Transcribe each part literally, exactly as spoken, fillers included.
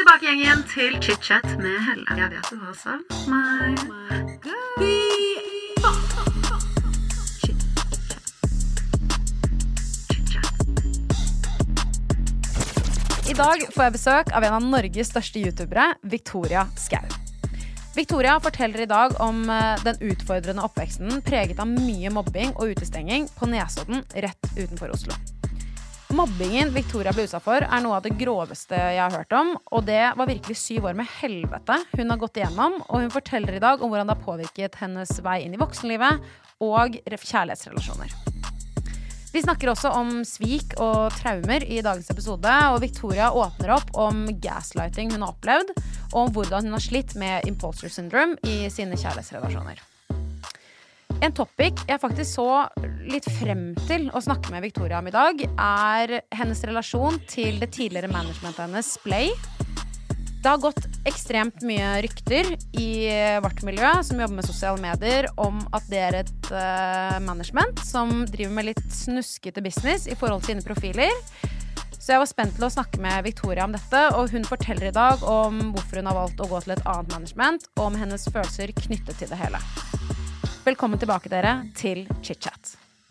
tilbake igjen til Chit-Chat med Helle. Jeg vet du har savnet meg. I dag får jeg besøk av en av Norges største youtubere, Victoria Skau. Victoria forteller i dag om den utfordrende oppveksten preget av mye mobbing og utestenging på Nesodden rett utenfor Oslo. Mobbingen Victoria ble utsatt for er noe av det groveste jeg har hørt om, og det var virkelig syv år med helvete hun har gått igjennom, og hun forteller i dag om hvordan det har påvirket hennes vei inn i voksenlivet og kjærlighetsrelasjoner. Vi snakker også om svik og traumer i dagens episode, og Victoria åpner opp om gaslighting hun har opplevd, og om hvordan hun har slitt med imposter syndrome i sine kjærlighetsrelasjoner. En topic jeg faktisk så litt frem til å snakke med Victoria om i dag, er hennes relasjon til det tidligere managementet hennes, Splay. Det har gått ekstremt mye rykter i vårt miljø som jobber med sosiale medier om at det er et uh, management som driver med litt snuskete business i forhold til sine profiler. Så jeg var spent til å snakke med Victoria om dette, og hun forteller i dag om hvorfor hun har valgt å gå til et annet management, og om hennes følelser knyttet til det hele. Velkommen tilbake dere til Chit-Chat.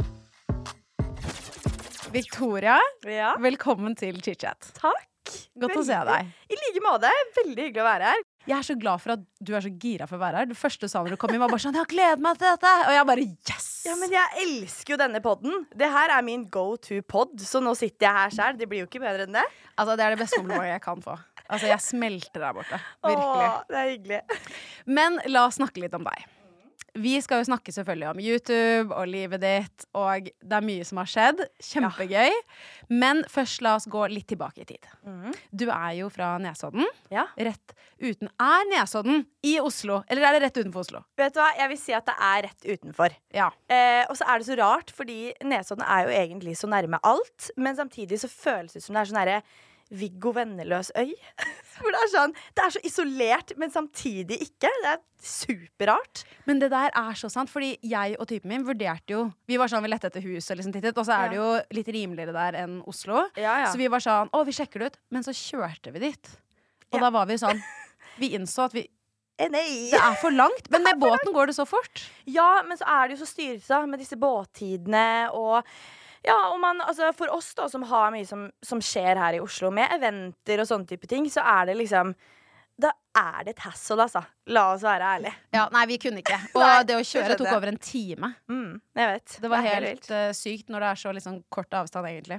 Victoria, ja. Velkommen til Chit-Chat. Takk. Godt veldig. Å se deg. I like måte, veldig hyggelig å være her. Jeg er så glad for at du er så gira for å være her. Det første du sa når du kom inn var bare sånn, jeg har gledet meg til dette. Og jeg bare, yes! Ja, men jeg elsker jo denne podden. Det her er min go-to-podd, så nå sitter jeg her selv. Det blir jo ikke bedre enn det. Altså, det er det beste komplimentet jeg kan få. Altså, jeg smelter der borte. Virkelig. Åh, det er hyggelig. Men la oss snakke litt om deg. Vi skal jo snakke selvfølgelig om YouTube og livet ditt, og det er mye som har skjedd. Kjempegøy. Ja. Men først la oss gå litt tilbake i tid. Mm. Du er jo fra Nesodden. Ja. Rett uten. Er Nesodden i Oslo, eller er det rett utenfor Oslo? Vet du hva? Jeg vil si at det er rett utenfor. Ja. Eh, og så er det så rart, fordi Nesodden er jo egentlig så nærme alt, men samtidig så føles det som det er sånn herre Viggo Venneløs øy. For det er sånn, det er så isolert, men samtidig ikke. Det er superrart. Men det der er så sant, fordi jeg og typen min vurderte jo, vi var sånn, vi lette etter hus og liksom tittet, og så er det jo litt rimeligere der enn Oslo. Ja, ja. Så vi var sånn, å, vi sjekker det ut. Men så kjørte vi dit. Og ja. da var vi sånn, vi innså at vi Nei. Det er for langt, men med båten går det så fort. Ja, men så er det jo så styrete med disse båttidene og ja, og man, altså for oss da, som har mye som, som skjer her i Oslo med eventer og sånne type ting, så er det liksom, da er det et hassle, altså. La oss være ærlig. Ja, nei, vi kunne ikke. Og nei, det å kjøre tok over en time. Mm, jeg vet. Det var det helt, helt uh, sykt når det er så liksom, kort avstand, egentlig.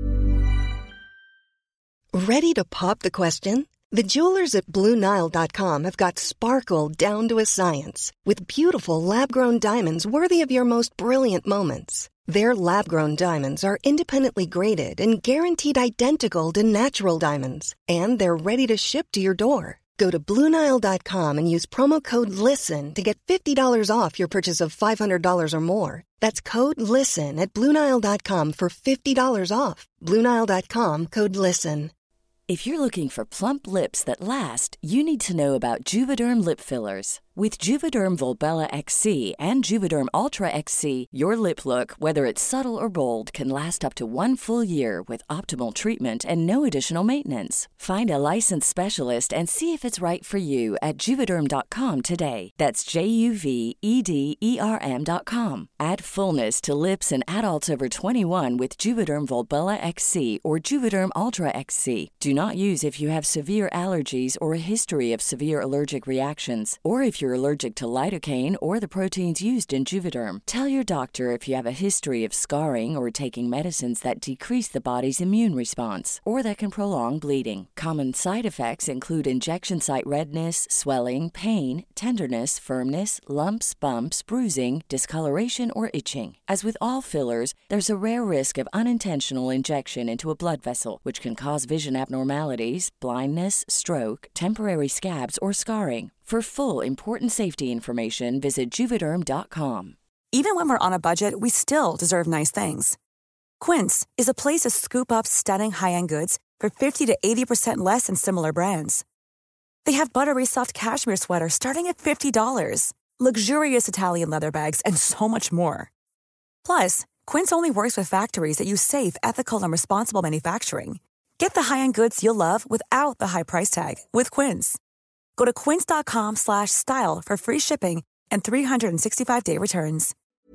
Ready to pop the question? The jewelers at Blue Nile dot com have got sparkle down to a science with beautiful lab-grown diamonds worthy of your most brilliant moments. Their lab-grown diamonds are independently graded and guaranteed identical to natural diamonds, and they're ready to ship to your door. Go to Blue Nile dot com and use promo code LISTEN to get fifty dollars off your purchase of five hundred dollars or more. That's code LISTEN at Blue Nile dot com for fifty dollars off. Blue Nile dot com, code LISTEN. If you're looking for plump lips that last, you need to know about Juvederm lip fillers. With Juvederm Volbella X C and Juvederm Ultra X C, your lip look, whether it's subtle or bold, can last up to one full year with optimal treatment and no additional maintenance. Find a licensed specialist and see if it's right for you at Juvederm dot com today. That's J U V E D E R M dot com. Add fullness to lips in adults over twenty-one with Juvederm Volbella X C or Juvederm Ultra X C. Do not use if you have severe allergies or a history of severe allergic reactions, or if you're allergic to lidocaine or the proteins used in Juvederm. Tell your doctor if you have a history of scarring or taking medicines that decrease the body's immune response or that can prolong bleeding. Common side effects include injection site redness, swelling, pain, tenderness, firmness, lumps, bumps, bruising, discoloration, or itching. As with all fillers, there's a rare risk of unintentional injection into a blood vessel, which can cause vision abnormalities, blindness, stroke, temporary scabs, or scarring. For full, important safety information, visit Juvederm dot com. Even when we're on a budget, we still deserve nice things. Quince is a place to scoop up stunning high-end goods for fifty to eighty percent less than similar brands. They have buttery soft cashmere sweaters starting at fifty dollars, luxurious Italian leather bags, and so much more. Plus, Quince only works with factories that use safe, ethical, and responsible manufacturing. Get the high-end goods you'll love without the high price tag with Quince. Go to quince.com slash style for free shipping and three sixty-five day returns.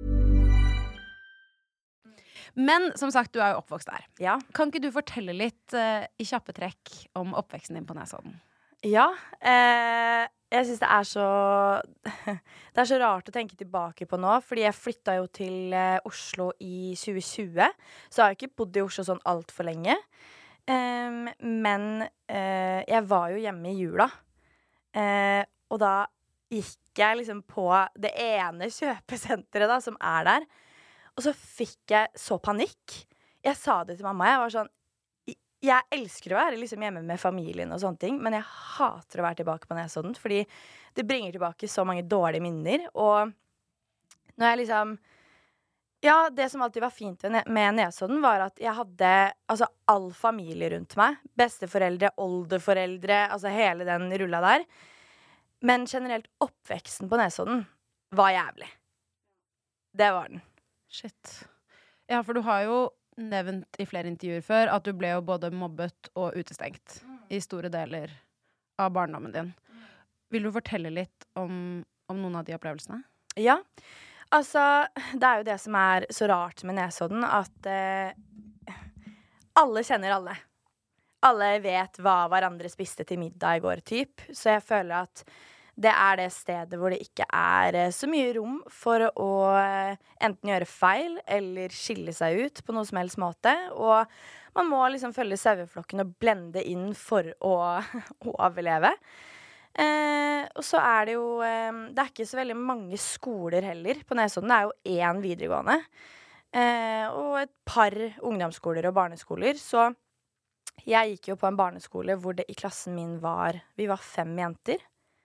Men som sagt, du er jo oppvokst der. Ja. Kan ikke du fortelle litt uh, i kjappe trekk om oppveksten din på Nesodden? Ja, eh, jeg synes det er så det er så rart å tenke tilbake på nå, fordi jeg flyttet jo til eh, Oslo i tjue tjue, så jeg har ikke bodd i Oslo sånn alt for lenge. Um, men uh, jeg var jo hjemme i jula, uh, og da gikk jeg liksom på det ene kjøpesenteret da, som er der, og så fikk jeg så panikk. Jeg sa det til mamma, jeg var sånn, jeg elsker å være liksom hjemme med familien og sånne ting, men jeg hater å være tilbake på Nesodden, fordi det bringer tilbake så mange dårlige minner, og når jeg liksom ja, det som alltid var fint med Nesodden var at jeg hadde altså, all familie rundt meg. Besteforeldre, oldeforeldre, altså hele den rulla der. Men generelt oppveksten på Nesodden var jævlig. Det var den. Shit. Ja, for du har jo nevnt i flere intervjuer før at du ble jo både mobbet og utestengt mm. i store deler av barndommen din. Vil du fortelle litt om, om noen av de opplevelsene? Ja. Altså, det er jo det som er så rart med Nesodden, at eh, alle kjenner alle. Alle vet hva hverandre spiste til middag i går, typ. Så jeg føler at det er det stedet hvor det ikke er eh, så mye rom for å eh, enten gjøre feil eller skille seg ut på noe som helst måte. Og man må liksom følge saueflokken og blende inn for å, å overleve. Eh, og så er det jo eh, det er ikke så veldig mange skoler heller på Nesodden. Det er jo én videregående eh, og et par ungdomsskoler og barneskoler. Så jeg gikk jo på en barneskole hvor det i klassen min var vi var fem jenter.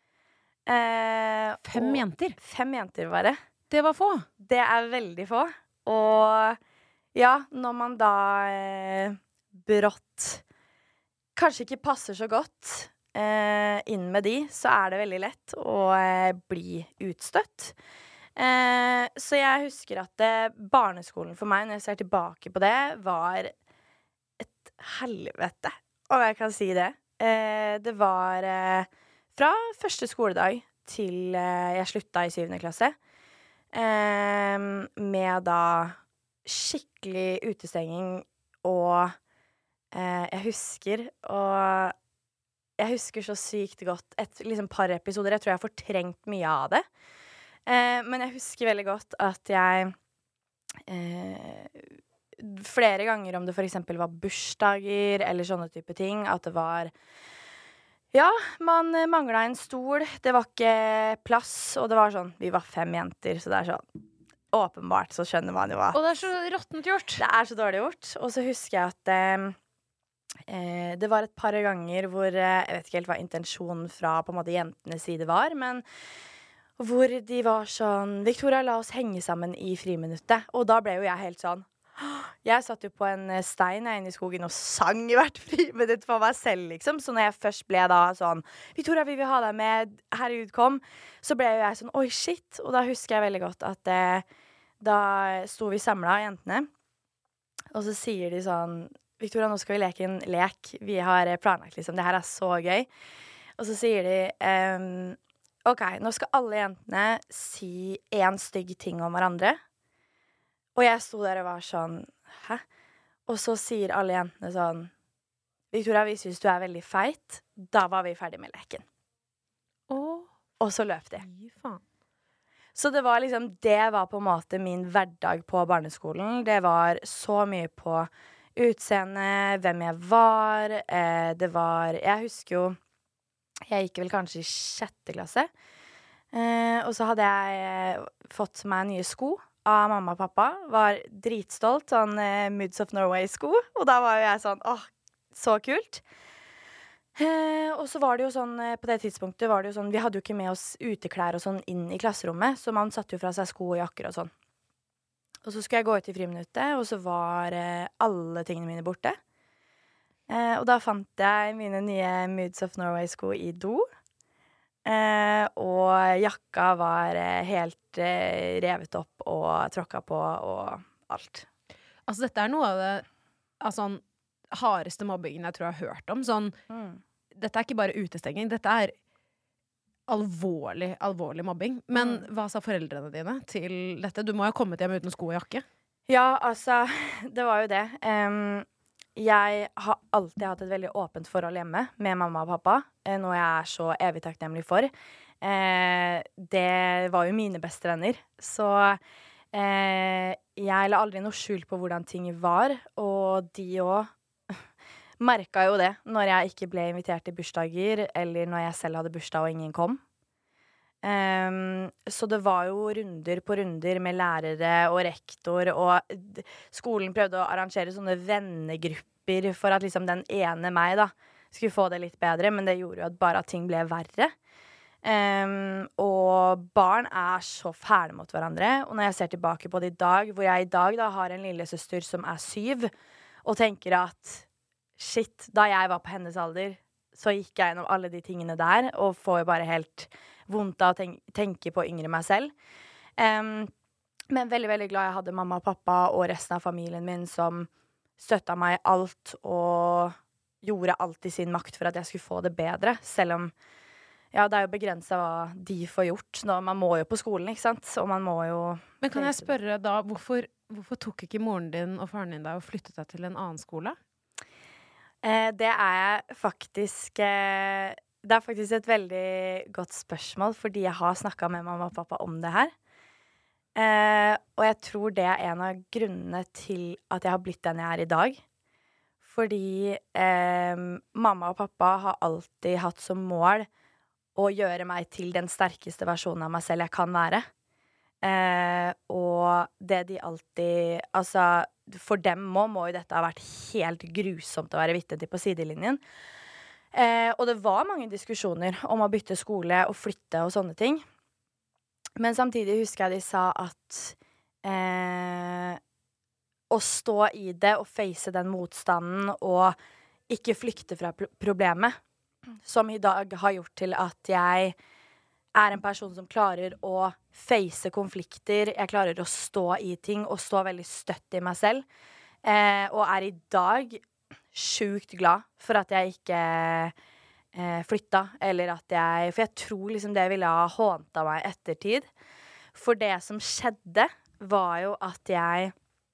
eh, Fem jenter? Fem jenter var det. Det var få. Det er veldig få. Og ja, når man da eh, brått kanskje ikke passer så godt Uh, inn med de, så er det veldig lett å uh, bli utstøtt. Uh, så jeg husker at uh, barneskolen for meg, når jeg ser tilbake på det, var et helvete, om jeg kan si det. Uh, det var uh, fra første skoledag til uh, jeg slutta i syvende klasse, uh, med da skikkelig utestenging, og uh, jeg husker og Jeg husker så sykt godt et liksom par episoder. Jeg tror jeg har fortrengt mye av det. Eh, men jeg husker veldig godt at jeg eh, flere ganger, om det for eksempel var bursdager eller sånne type ting, at det var ja, man manglet en stol, det var ikke plass, og det var sånn, vi var fem jenter, så det er sånn åpenbart så skjønner man jo hva. Og det er så råttent gjort. Det er så dårlig gjort. Og så husker jeg at eh, Eh, det var et par ganger hvor eh, jeg vet ikke helt hva intensjonen fra på en måte jentenes side var, men hvor de var sånn Victoria, la oss henge sammen i friminuttet. Og da ble jo jeg helt sånn jeg satt jo på en stein jeg inne i skogen og sang i hvert friminutt for meg selv, liksom. Så når jeg først ble da sånn Victoria, vi vil ha deg med, herregud, kom, så ble jo jeg sånn oi, shit. Og da husker jeg veldig godt at eh, da sto vi samla, jentene, og så sier de sånn Victoria, nå skal vi leke en lek. Vi har planlagt, liksom. Det her er så gøy. Og så sier de um, OK, nå skal alle jentene si en stygg ting om hverandre. Og jeg sto der og var sånn hæ? Og så sier alle jentene sånn Victoria, vi synes du er veldig feit. Da var vi ferdig med leken. Åh. Og så løp de. Fy faen. Så det var liksom Det var på en måte min hverdag på barneskolen. Det var så mye på utseende, hvem jeg var, eh, det var Jeg husker jo Jeg gikk vel kanskje i sjette klasse, eh, og så hadde jeg fått meg nye sko av mamma og pappa. Var dritstolt, sånn eh, Moods of Norway-sko, og da var jo jeg sånn åh, så kult. Eh, og så var det jo sånn eh, på det tidspunktet var det jo sånn vi hadde jo ikke med oss uteklær og sånn inn i klasserommet, så man satte jo fra seg sko og jakker og sånn. Og så skulle jeg gå ut i friminuttet, og så var eh, alle tingene mine borte. Eh, og da fant jeg mine nye Moods of Norway-sko i do. Eh, og jakka var eh, helt eh, revet opp og tråkka på og alt. Altså, dette er noe av det altså, hardeste mobbingen jeg tror jeg har hørt om. Sånn, mm. Dette er ikke bare utestenging, dette er alvorlig, alvorlig mobbing. Men mm. hva sa foreldrene dine til dette? Du må jo ha kommet hjem uten sko og jakke. Ja, altså, det var jo det. Um, jeg har alltid hatt et veldig åpent forhold hjemme med mamma og pappa, noe jeg er så evig takknemlig for. Uh, det var jo mine beste venner, så uh, jeg la aldri noe skjul på hvordan ting var, og de også merket jo det når jeg ikke ble invitert til bursdager, eller når jeg selv hadde bursdag og ingen kom. Um, så det var jo runder på runder med lærere og rektor, og d- skolen prøvde å arrangere sånne vennegrupper for at liksom den ene meg da skulle få det litt bedre, men det gjorde jo at bare at ting ble verre. Um, og barn er så fæle mot hverandre, og når jeg ser tilbake på det i dag, hvor jeg i dag da har en lillesøster som er syv, og tenker at shit, da jeg var på hennes alder, så gikk jeg gjennom alle de tingene der, og får bare helt vondt av å ten- tenke på yngre meg selv. Um, men veldig, veldig glad jeg hadde mamma og pappa og resten av familien min som støttet meg i alt, og gjorde alt i sin makt for at jeg skulle få det bedre, selv om ja, det er jo begrenset hva de får gjort. Nå, man må jo på skolen, ikke sant? Og man må jo... Men kan jeg spørre da, hvorfor, hvorfor tok ikke moren din og faren din deg og flyttet deg til en annen skole? Eh, det er jeg faktisk eh, Det er faktisk et veldig godt spørsmål, fordi jeg har snakket med mamma og pappa om det her. Eh, og jeg tror det er en av grunnene til at jeg har blitt den jeg er i dag. Fordi eh, mamma og pappa har alltid hatt som mål å gjøre meg til den sterkeste versjonen av meg selv jeg kan være. Eh, og det de alltid Altså, for dem må, må jo dette ha vært helt grusomt å være vitne til på sidelinjen. Eh, og det var mange diskusjoner om å bytte skole og flytte og sånne ting. Men samtidig husker jeg de sa at eh, å stå i det og face den motstanden og ikke flykte fra pro- problemet, som i dag har gjort til at jeg er en person som klarer å face konflikter, jeg klarer å stå i ting og stå veldig støtt i meg selv, eh, og er i dag sjukt glad for at jeg ikke eh, flytta, eller at jeg, for jeg tror liksom det ville ha hånta meg i ettertid, for det som skjedde var jo at jeg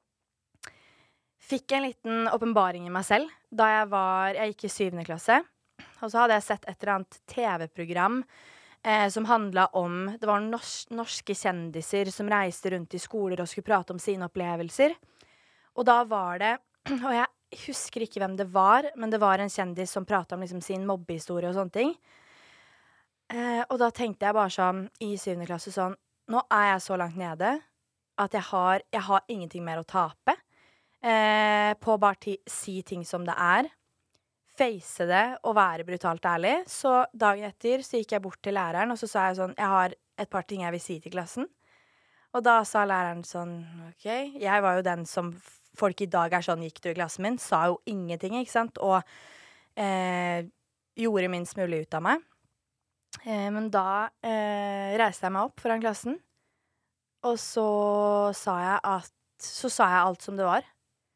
fikk en liten åpenbaring i meg selv da jeg var, jeg gikk i syvende klasse, og så hadde jeg sett et eller annet T V-program Eh, som handlet om, det var nors- norske kjendiser som reiste rundt i skoler og skulle prate om sine opplevelser. Og da var det, og jeg husker ikke hvem det var, men det var en kjendis som pratet om liksom sin mobbehistorie og sånne ting. Eh, og da tenkte jeg bare sånn, i syvende klasse sånn, nå er jeg så langt nede at jeg har, jeg har ingenting mer å tape eh, på bare ti, si ting som det er. Face det og være brutalt ærlig. Så dagen etter så gikk jeg bort til læreren, og så sa jeg sånn, jeg har et par ting jeg vil si til klassen. Og da sa læreren sånn, ok, jeg var jo den som folk i dag er sånn, gikk du i klassen min, sa jo ingenting, ikke sant, og eh, gjorde minst mulig ut av meg. Eh, men da eh, reiste jeg meg opp foran klassen, og så sa jeg at, så sa jeg alt som det var.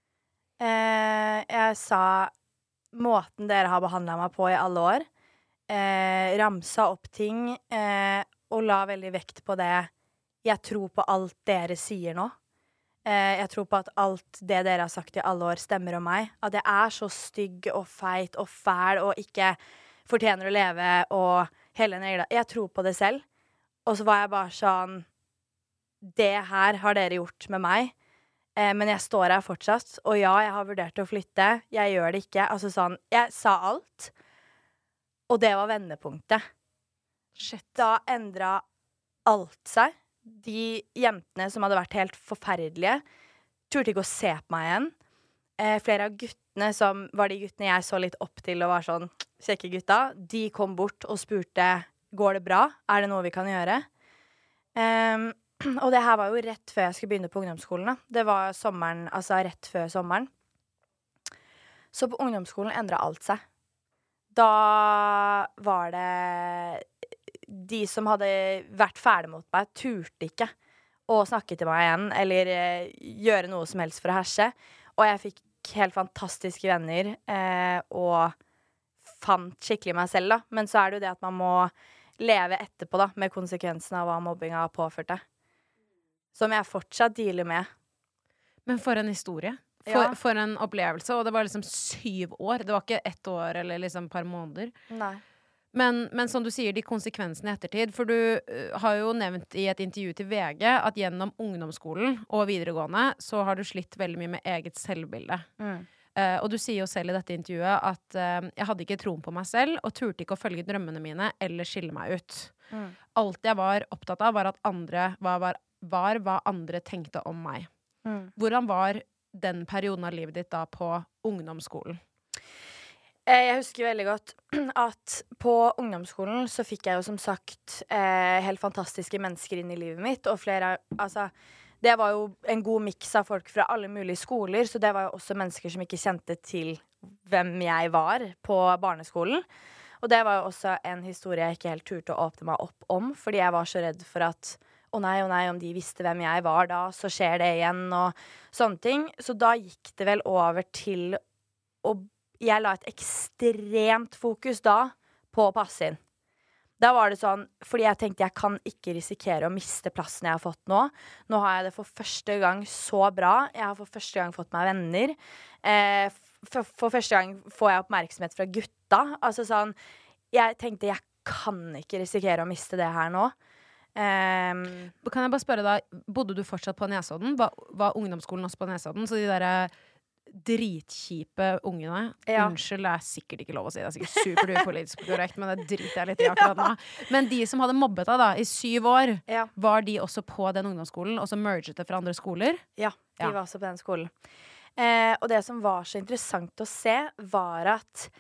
Eh, jeg sa måten dere har behandlet meg på i alle år, eh, ramsa opp ting, eh, og la veldig vekt på det. Jeg tror på alt dere sier nå. Eh, jeg tror på at alt det dere har sagt i alle år stemmer om meg. At jeg er så stygg og feit og fæl og ikke fortjener å leve og hele den greia. Jeg tror på det selv. Og så var jeg bare sånn, det her har dere gjort med meg. Men jeg står her fortsatt, og ja, jeg har vurdert å flytte. Jeg gjør det ikke. Altså sånn, jeg sa alt, og det var vendepunktet. Shit. Da endret alt seg. De jentene som hadde vært helt forferdelige, turte ikke å se på meg igjen. Eh, flere av guttene som var de guttene jeg så litt opp til og var sånn, kjekke gutta, de kom bort og spurte, går det bra? Er det noe vi kan gjøre? Um, Og det her var jo rett før jeg skulle begynne på ungdomsskolen da. Det var sommeren, altså rett før sommeren. Så på ungdomsskolen endret alt seg. Da var det de som hadde vært ferdig mot meg, turte ikke å snakke til meg igjen, eller eh, gjøre noe som helst for å herse. Og jeg fikk fikk helt fantastiske venner, eh, og fant skikkelig meg selv, da. Men så er det jo det at man må leve etterpå, da, med konsekvensene av hva mobbinga har påført deg. Som jeg fortsatt dealer med. Men for en historie. For, Ja. for en opplevelse. Og det var liksom syv år. Det var ikke ett år eller liksom et par måneder. Nei. Men, men som du sier, de konsekvensene i ettertid. For du uh, har jo nevnt i et intervju til V G at gjennom ungdomsskolen og videregående så har du slitt veldig mye med eget selvbilde. Mm. Uh, og du sier jo selv i dette intervjuet at uh, jeg hadde ikke troen på meg selv og turte ikke å følge drømmene mine eller skille meg ut. Mm. Alt jeg var opptatt av var at andre var, var, var hva andre tenkte om meg. Mm. Hvordan var den perioden av livet ditt da på ungdomsskolen? Eh, Jeg husker veldig godt at på ungdomsskolen så fikk jeg jo som sagt eh, helt fantastiske mennesker inn i livet mitt, og flere, altså, det var jo en god miks av folk fra alle mulige skoler, så det var jo også mennesker som ikke kjente til hvem jeg var på barneskolen. Og det var jo også en historie jeg ikke helt turte å åpne meg opp om, fordi jeg var så redd for at å nei, å nei, om de visste hvem jeg var da, så skjer det igjen, og sånne ting. Så da gikk det vel over til å Jeg la et ekstremt fokus da på å passe inn. Da var det sånn, fordi jeg tenkte jeg kan ikke risikere å miste plassen jeg har fått nå. Nå har jeg det for første gang så bra. Jeg har for første gang fått meg venner. Eh, for, for første gang får jeg oppmerksomhet fra gutta. Altså sånn, jeg tenkte jeg kan ikke risikere å miste det her nå. Um, Kan jeg bare spørre deg, bodde du fortsatt på Nesodden? Var, var ungdomsskolen også på Nesodden? Så de der dritkjipe ungene, Ja. unnskyld, det er sikkert ikke lov å si, det er sikkert super upolitisk korrekt, men det driter jeg litt i akkurat nå. Men de som hadde mobbet deg da, i syv år, Ja. var de også på den ungdomsskolen, og så merget det fra andre skoler? Ja, de Ja. var også på den skolen. Eh, og det som var så interessant å se, var at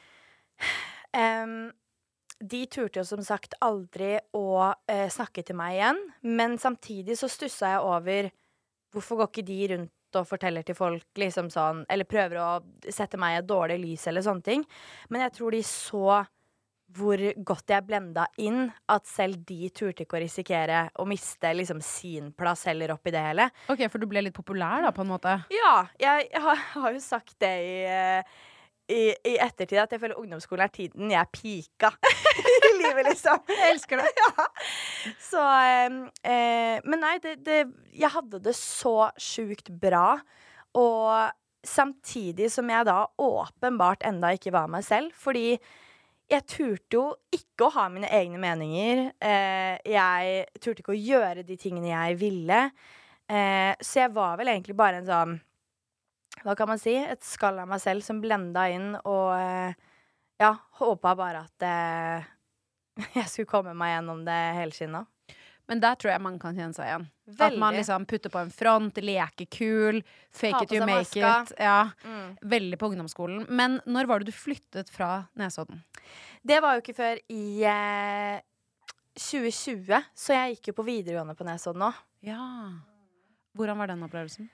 em, de turte jo som sagt aldri å eh, snakke til meg igjen, men samtidig så stussa jeg over hvorfor går ikke de rundt og forteller til folk liksom sånn, eller prøver å sette meg i et dårlig lys eller sånne ting. Men jeg tror de så hvor godt jeg blenda inn, at selv de turte ikke å risikere å miste liksom sin plass heller oppi det hele. Ok, for du ble litt populær da, på en måte. Ja, jeg, jeg har, har jo sagt det i, eh, i, i ettertid, at jeg føler ungdomsskolen er tiden jeg pika i livet, liksom. Jeg elsker det. Ja. Så, eh, eh, men nei, det, det, jeg hadde det så sjukt bra, og samtidig som jeg da åpenbart enda ikke var meg selv, fordi jeg turte jo ikke å ha mine egne meninger. Eh, jeg turte ikke å gjøre de tingene jeg ville. Eh, så jeg var vel egentlig bare en sånn, hva kan man si, et skall av meg selv som blenda inn, og eh, ja, håpa bare at eh, jeg skulle komme meg gjennom det helskinna. Men der tror jeg man kan kjenne seg igjen. At Veldig. man liksom putter på en front, leker kul, fake Ha it på you seg make maska. it. Ja, Mm. veldig på ungdomsskolen. Men når var det du flyttet fra Nesodden? Det var jo ikke før i eh, tjue tjue, så jeg gikk jo på videregående på Nesodden nå. Ja. Hvordan var den opplevelsen?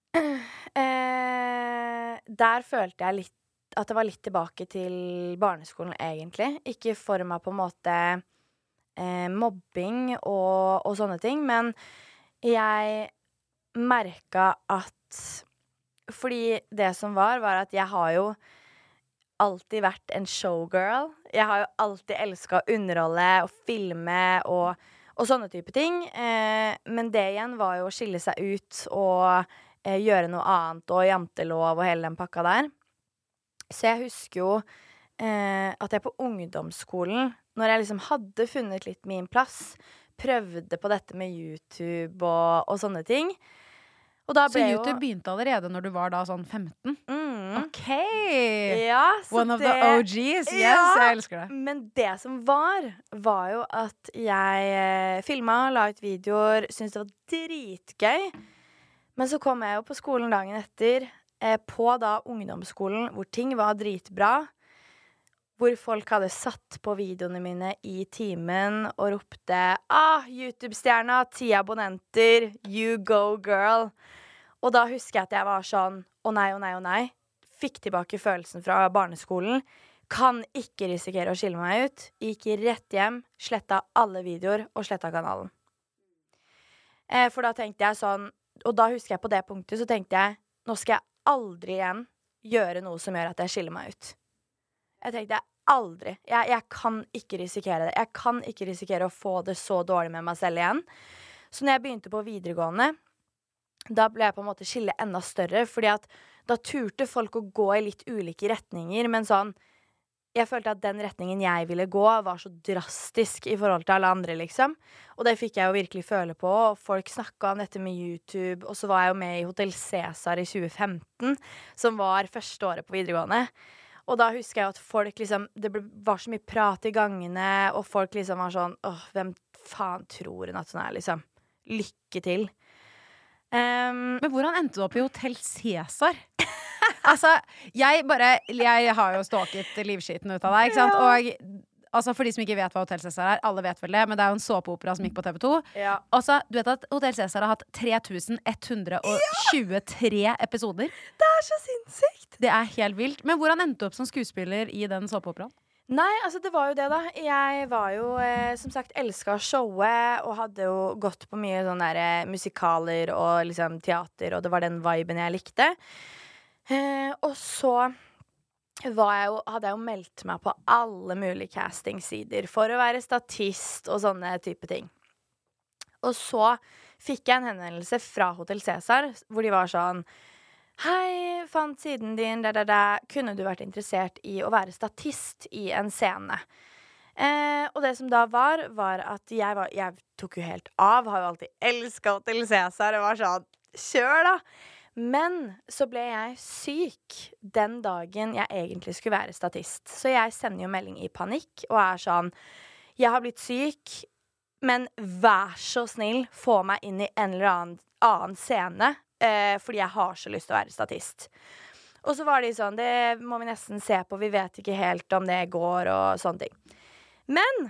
Eh, der følte jeg litt at det var litt tilbake til barneskolen, egentlig. Ikke i form av på en måte eh, mobbing og, og sånne ting, men jeg merka at Fordi det som var, var at jeg har jo alltid vært en showgirl. Jeg har jo alltid elska å underholde og filme og, og sånne type ting. Eh, men det igjen var jo å skille seg ut og eh, gjøre noe annet og jantelov og hele den pakka der. Så jeg husker jo eh, at jeg på ungdomsskolen, når jeg liksom hadde funnet litt min plass, prøvde på dette med YouTube og, og sånne ting. Og da Så ble YouTube jo begynte allerede når du var da sånn femten? mm, Ok! Ja, så One of det, the O Gs. Yes, Ja. jeg elsker det. Men det som var, var jo at jeg eh, filma, la ut videoer, syntes det var dritgøy. Men så kom jeg jo på skolen dagen etter, eh, på da ungdomsskolen, hvor ting var dritbra. Hvor folk hadde satt på videoene mine i timen og ropte ah, YouTube-stjerna, ti abonnenter, you go girl. Og da husker jeg at jeg var sånn å nei, å nei, å nei. Fikk tilbake følelsen fra barneskolen. Kan ikke risikere å skille meg ut. Gikk rett hjem, sletta alle videoer og sletta kanalen. Eh, for da tenkte jeg sånn, og da husker jeg på det punktet, så tenkte jeg nå skal jeg aldri igjen gjøre noe som gjør at jeg skiller meg ut. Jeg tenkte aldri. Jeg, jeg kan ikke risikere det. Jeg kan ikke risikere å få det så dårlig med meg selv igjen. Så når jeg begynte på videregående, da ble jeg på en måte skille enda større, fordi at da turte folk å gå i litt ulike retninger, men sånn, jeg følte at den retningen jeg ville gå var så drastisk i forhold til alle andre, liksom. Og det fikk jeg jo virkelig føle på, og folk snakket om dette med YouTube, og så var jeg jo med i Hotel Cæsar i tjue femten, som var første året på videregående. Og da husker jeg at folk liksom, det ble, var så mye prat i gangene, og folk liksom var sånn, åh, hvem faen tror hun at hun er, liksom? Lykke til. Um, Men hvordan endte du opp i Hotel Cæsar? Altså, jeg bare, jeg har jo stalket livskiten ut av deg, ikke sant? Ja. Og altså, for de som ikke vet hva Hotel Cæsar er, alle vet vel det, men det er jo en såpeopera som gikk på T V to. Ja. Altså, du vet at Hotel Cæsar har hatt tre tusen ett hundre tjuetre episoder. Det er så sinnssykt! Det er helt vilt. Men hvordan endte du opp som skuespiller i den såpeoperaen? Nei, altså det var jo det da. Jeg var jo, eh, som sagt, elsket showet, og hadde jo gått på mye sånne der, eh, musikaler og liksom teater, og det var den viben jeg likte. Eh, og så var jeg jo, hadde jeg jo meldt meg på alle mulige castingsider for å være statist og sånne type ting. Og så fikk jeg en henvendelse fra Hotel Cæsar, hvor de var sånn, hei, fant siden din, da, da, da. Kunne du vært interessert i å være statist i en scene? Eh, og det som da var, var at jeg, var, jeg tok jo helt av, har jo alltid elsket Hotel Cæsar, og var sånn, kjør da! Men så ble jeg syk den dagen jeg egentlig skulle være statist. Så jeg sender jo melding i panikk, og er sånn, jeg har blitt syk, men vær så snill, få meg inn i en eller annen, annen scene, Eh, fordi jeg har så lyst til å være statist. Og så var de sånn, det må vi nesten se på, vi vet ikke helt om det går og sånne ting. Men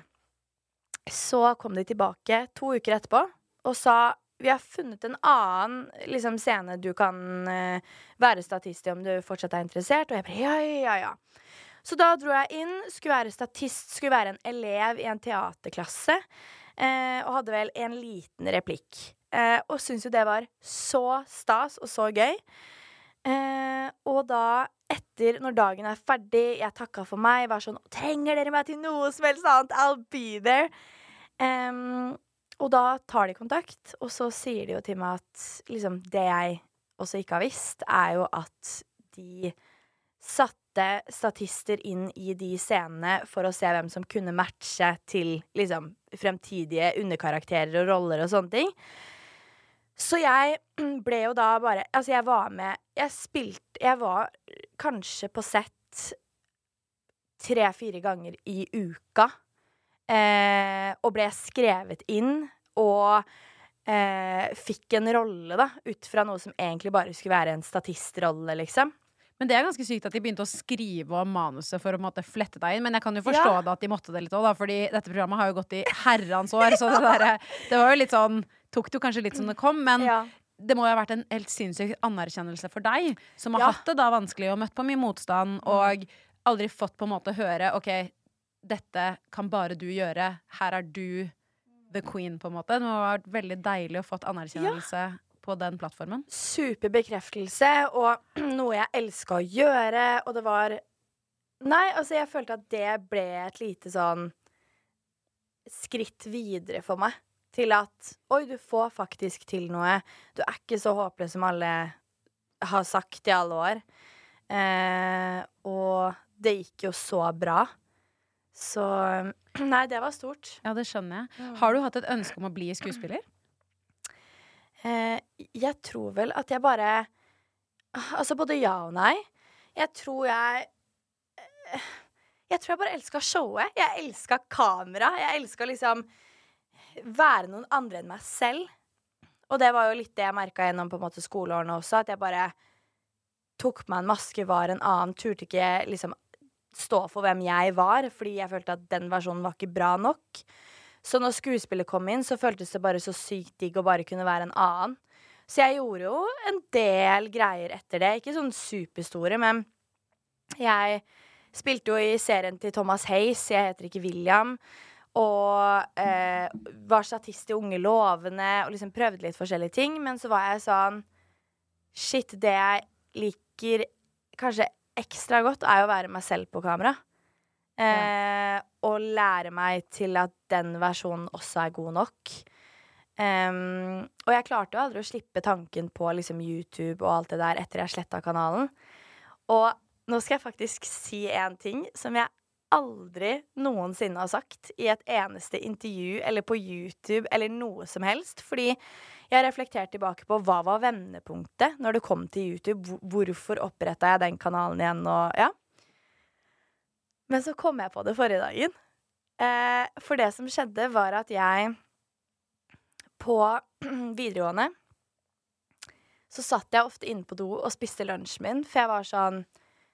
så kom de tilbake to uker etterpå og sa, vi har funnet en annen liksom, scene du kan eh, være statist i om du fortsatt er interessert. Og jeg bare, ja, ja, ja. Så da dro jeg inn, skulle være statist, skulle være en elev i en teaterklasse, eh, og hadde vel en liten replikk. Eh, og syntes jo det var så stas og så gøy. Eh, og da, etter, når dagen er ferdig, jeg takket for meg, var sånn, trenger dere meg til noe som helst annet? I'll be there. Eh, og da tar de kontakt, og så sier de jo til meg at liksom, det jeg også ikke har visst, er jo at de satte statister inn i de scenene for å se hvem som kunne matche til liksom, fremtidige underkarakterer og roller og sånne ting. Så jeg ble jo da bare, altså jeg var med, jeg spilte, jeg var kanskje på sett tre-fire ganger i uka, eh, og ble skrevet inn, og eh, fikk en rolle da, ut fra noe som egentlig bare skulle være en statistrolle, liksom. Men det er ganske sykt at de begynte å skrive om manuset for å måtte flette deg inn. Men jeg kan jo forstå ja. det at de måtte det litt også da, fordi dette programmet har jo gått i herrens år. Så det, der, det var jo litt sånn, tok det jo kanskje litt som det kom, men ja. det må jo ha vært en helt sinnssyk anerkjennelse for deg, som har ja. hatt det da vanskelig og møtt på mye motstand, og aldri fått på en måte høre, ok, dette kan bare du gjøre, her er du the queen på en måte. Det må ha vært veldig deilig å fått anerkjennelse ja. på den plattformen. Super bekreftelse, og noe jeg elsket å gjøre, og det var nei, altså jeg følte at det ble et lite sånn skritt videre for meg, til at oi, du får faktisk til noe, du er ikke så håpløs som alle har sagt i alle år, eh, og det gikk jo så bra, så nei, det var stort. Ja, det skjønner jeg. Har du hatt et ønske om å bli skuespiller? Eh, jeg tror vel at jeg bare altså både ja og nei. Jeg tror jeg eh, jeg tror jeg bare elsket showet. Jeg elsket kamera. Jeg elsket liksom være noen andre enn meg selv. Og det var jo litt det jeg merket gjennom på en måte skoleårene også, at jeg bare tok meg en maske, var en annen, turte ikke liksom stå for hvem jeg var, fordi jeg følte at den versjonen var ikke bra nok. Så når skuespillet kom inn, så føltes det bare så sykt digg å bare kunne være en annen. Så jeg gjorde jo en del greier etter det. Ikke sånn superstore, men jeg spilte jo i serien til Thomas Hayes, jeg heter ikke William, og eh, var statist i Unge Lovende, og liksom prøvde litt forskjellige ting, men så var jeg sånn, shit, det jeg liker liker kanskje ekstra godt, er jo å være meg selv på kamera. Eh, og lære meg til at den versjonen også er god nok. Um, og jeg klarte jo aldri å slippe tanken på liksom, YouTube og alt det der etter jeg slettet kanalen. Og nå skal jeg faktisk si en ting som jeg aldri noensinne har sagt i et eneste intervju eller på YouTube eller noe som helst, fordi jeg har reflektert tilbake på hva var vendepunktet når det kom til YouTube. Hvorfor opprettet jeg den kanalen igjen? Og, ja. Men så kom jeg på det forrige dagen. Eh, for det som skjedde var at jeg på videregående så satt jeg ofte inne på do og spiste lunsjen min, for jeg var sånn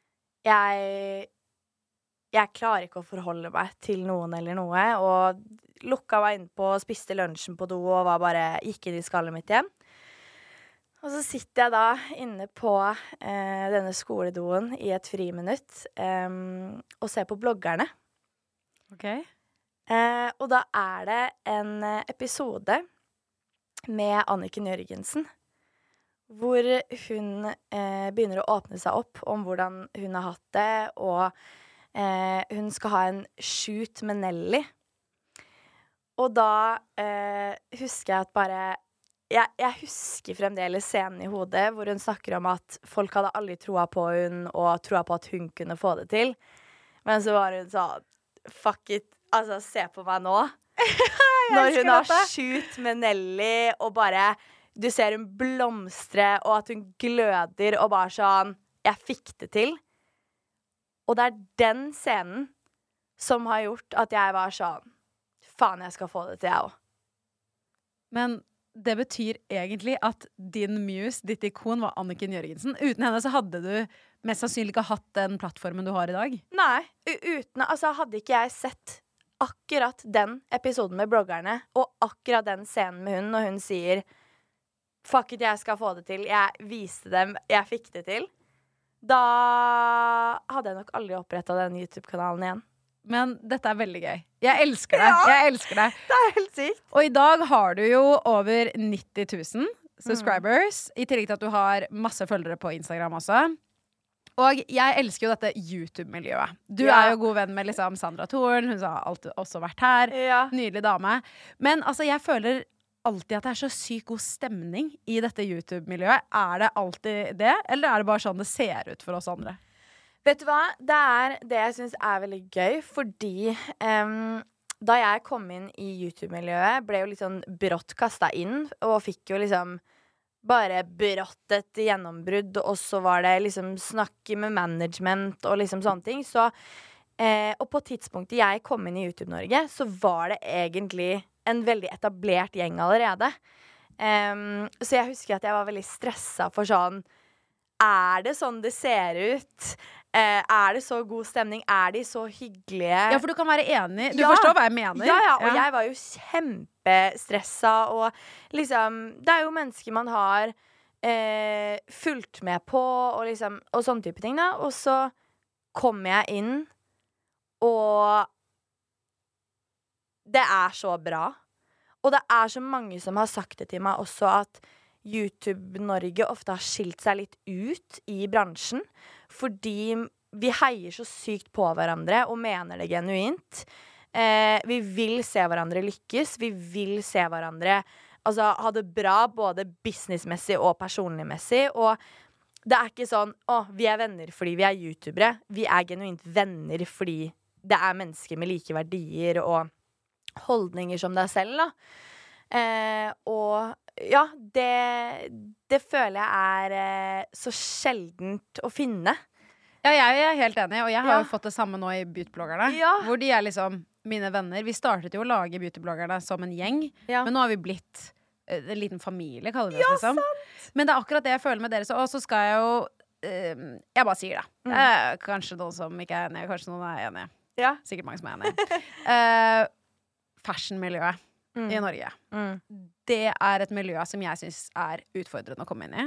jeg Jeg klarer ikke å forholde meg til noen eller noe, og lukka meg inn på og spiste lunsjen på do og var bare, gikk inn i skallet mitt igjen. Og så sitter jeg da inne på eh, denne skoledoen i et friminutt eh, og ser på bloggerne. Ok. Eh, og da er det en episode med Anniken Jørgensen, hvor hun eh, begynner å åpne seg opp om hvordan hun har hatt det, og Eh, hun skal ha en shoot med Nelly. Og da eh, husker jeg at bare jeg, jeg husker fremdeles scenen i hodet hvor hun snakker om at folk hadde aldri troa på hun og troa på at hun kunne få det til. Men så var hun sånn fuck it, altså se på meg nå. Når hun har shoot med Nelly og bare du ser hun blomstre og at hun gløder og bare sånn jeg fikk det til. Og det er den scenen som har gjort at jeg var sånn faen, jeg skal få det til, jeg også. Men det betyr egentlig at din muse, ditt ikon, var Anniken Jørgensen. Uten henne så hadde du mest sannsynlig ikke hatt den plattformen du har i dag. Nei, uten, altså hadde ikke jeg sett akkurat den episoden med bloggerne, og akkurat den scenen med hun, når hun sier fuck it, jeg skal få det til, jeg viste dem, jeg fikk det til. Da hadde jeg nok aldri opprettet den YouTube-kanalen igjen. Men dette er veldig gøy. Jeg elsker det. Ja, jeg elsker det. Det er helt sykt. Og i dag har du jo over nitti tusen subscribers, mm. i tillegg til at du har masse følgere på Instagram også. Og jeg elsker jo dette YouTube-miljøet. Du ja. er jo god venn med liksom Sandra Thorn, hun har alltid også vært her. Ja. Nydelig dame. Men altså, jeg føler alltid at det er så sykt god stemning i dette YouTube-miljøet. Er det alltid det, eller er det bare sånn det ser ut for oss andre? Vet du hva? Det er det jeg synes er veldig gøy, fordi um, da jeg kom inn i YouTube-miljøet, ble jo litt sånn brått kastet inn, og fikk jo liksom bare brått et gjennombrudd, og så var det liksom snakke med management og liksom sånne ting. Så, eh, og på tidspunktet jeg kom inn i YouTube-Norge, så var det egentlig en veldig etablert gjeng allerede. Um, så jeg husker at jeg var veldig stresset for sånn, er det sånn det ser ut? Uh, er det så god stemning? Er de så hyggelige? Ja, for du kan være enig. Du ja. forstår hva jeg mener. Ja, ja, og ja. jeg var jo kjempestressa, og liksom, det er jo mennesker man har uh, fulgt med på, og liksom, og sånne type ting da. Og så kom jeg inn, og det er så bra. Og det er så mange som har sagt det til meg også, at YouTube-Norge ofte har skilt seg litt ut i bransjen, fordi vi heier så sykt på hverandre og mener det genuint. Eh, vi vil se hverandre lykkes, vi vil se hverandre altså, ha det bra både businessmessig og personligmessig, og det er ikke sånn, å, vi er venner fordi vi er YouTubere. Vi er genuint venner fordi det er mennesker med like verdier og holdninger som deg selv, da. Eh, og ja, det, det føler jeg er eh, så sjeldent å finne. Ja, jeg er helt enig, og jeg har ja. jo fått det samme nå i Beautybloggerne, ja. hvor de er liksom mine venner. Vi startet jo å lage Beautybloggerne som en gjeng, ja. men nå har vi blitt uh, en liten familie, kaller vi det, ja, liksom. Sant. Men det er akkurat det jeg føler med dere, og så skal jeg jo uh, jeg bare sier det. Mm. Uh, kanskje noen som ikke er enige, kanskje noen er enige. Ja. Sikkert mange som er enige. uh, Fashionmiljøet mm. i Norge. Mm. Det er et miljø som jeg synes er utfordrende å komme inn i.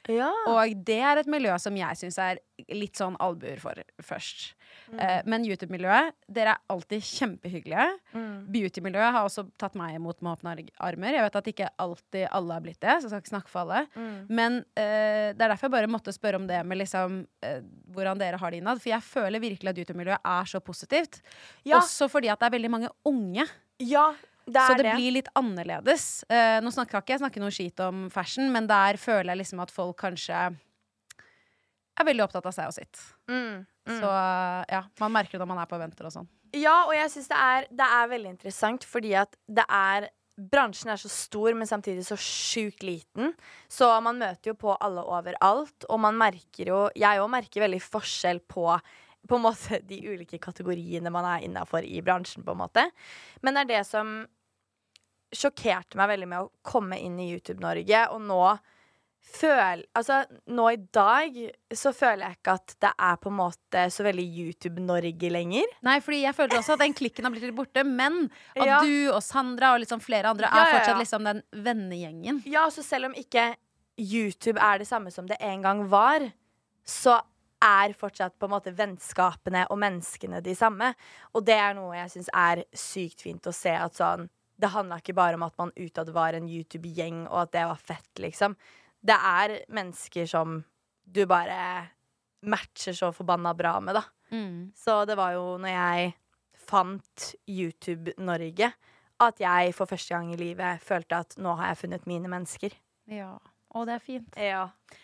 Ja. Og det er et miljø som jeg synes er litt sånn albuer for først. Mm. Uh, men YouTube-miljøet, dere er alltid kjempehyggelige. Mm. Beauty-miljøet har også tatt meg imot med åpne armer. Jeg vet at ikke alltid alle har blitt det, så jeg skal ikke snakke for alle. Mm. Men uh, det er derfor jeg bare måtte spørre om det med liksom, uh, hvordan dere har det innad. For jeg føler virkelig at YouTube-miljøet er så positivt. Ja. Også fordi at det er veldig mange unge. Ja, det så det, det blir litt annerledes. Uh, nå snakker jeg ikke jeg snakker noe skit om fashion, men der føler jeg liksom at folk kanskje er veldig opptatt av seg og sitt. Mm, mm. Så ja, man merker det når man er på eventer og sånn. Ja, og jeg synes det er, det er veldig interessant, fordi at det er, bransjen er så stor, men samtidig så sjukt liten. Så man møter jo på alle overalt, og man merker jo, jeg også merker veldig forskjell på, på en måte de ulike kategoriene man er innenfor i bransjen, på en måte. Men det er det som sjokkerte meg veldig med å komme inn i YouTube-Norge, og nå Føl, altså, nå i dag så føler jeg ikke at det er på en måte så veldig YouTube-Norge lenger. Nei, fordi jeg føler også at den klikken har blitt litt borte, men at ja. du og Sandra og liksom flere andre ja, er fortsatt ja, ja. liksom den vennegjengen. Ja, så selv om ikke YouTube er det samme som det en gang var, så er fortsatt på en måte vennskapene og menneskene de samme. Og det er noe jeg synes er sykt fint å se, at sånn, det handler ikke bare om at man utad var en YouTube-gjeng, og at det var fett, liksom. Det er mennesker som du bare matcher så forbanna bra med, da. Mm. Så det var jo når jeg fant YouTube Norge, at jeg for første gang i livet følte at nå har jeg funnet mine mennesker. Ja, og det er fint. Ja.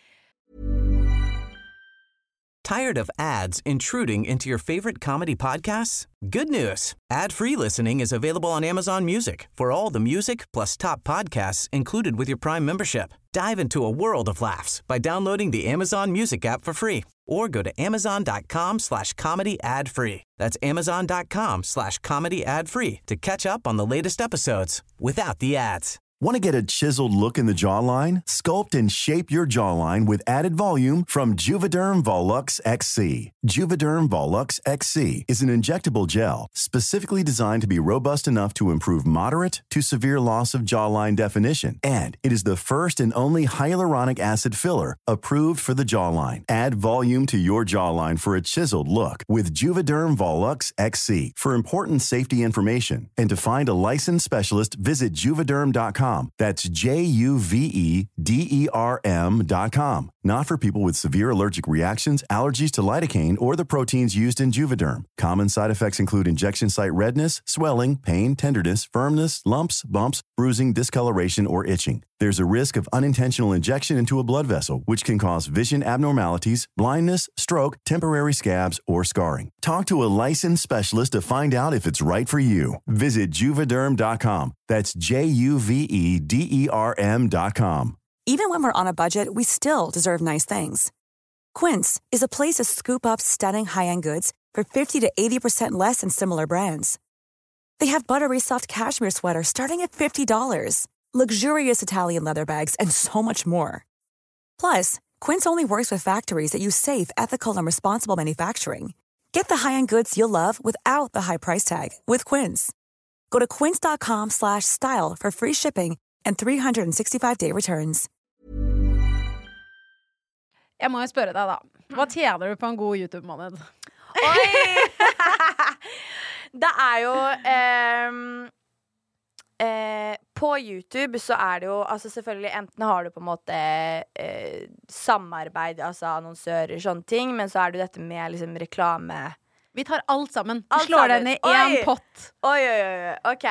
Tired of ads intruding into your favorite comedy podcasts? Good news. Ad-free listening is available on Amazon Music for all the music plus top podcasts included with your Prime membership. Dive into a world of laughs by downloading the Amazon Music app for free or go to amazon.com slash comedy ad free. That's amazon.com slash comedy ad free to catch up on the latest episodes without the ads. Want to get a chiseled look in the jawline? Sculpt and shape your jawline with added volume from Juvederm Volux X C. Juvederm Volux X C is an injectable gel specifically designed to be robust enough to improve moderate to severe loss of jawline definition. And it is the first and only hyaluronic acid filler approved for the jawline. Add volume to your jawline for a chiseled look with Juvederm Volux X C. For important safety information and to find a licensed specialist, visit juvederm dot com. That's J U V E D E R M dot com. Not for people with severe allergic reactions, allergies to lidocaine, or the proteins used in Juvederm. Common side effects include injection site redness, swelling, pain, tenderness, firmness, lumps, bumps, bruising, discoloration, or itching. There's a risk of unintentional injection into a blood vessel, which can cause vision abnormalities, blindness, stroke, temporary scabs, or scarring. Talk to a licensed specialist to find out if it's right for you. Visit Juvederm dot com. That's J U V E D E R M dot com. Even when we're on a budget, we still deserve nice things. Quince is a place to scoop up stunning high-end goods for fifty to eighty percent less than similar brands. They have buttery soft cashmere sweaters starting at fifty dollars, luxurious Italian leather bags, and so much more. Plus, Quince only works with factories that use safe, ethical, and responsible manufacturing. Get the high-end goods you'll love without the high price tag with Quince. Go to quince.com slash style for free shipping and three sixty-five day returns. Jeg må jo spørre deg da. Hva tjener du på en god YouTube-måned? Oi! Det er jo eh, eh, på YouTube så er det jo, altså selvfølgelig enten har du på en måte eh, samarbeid, altså annonsører, sånne ting, men så er det dette med liksom reklame. Vi tar alt sammen. Alt Slår sammen. den i en Oi! pott. Oi, oi, oi, ok.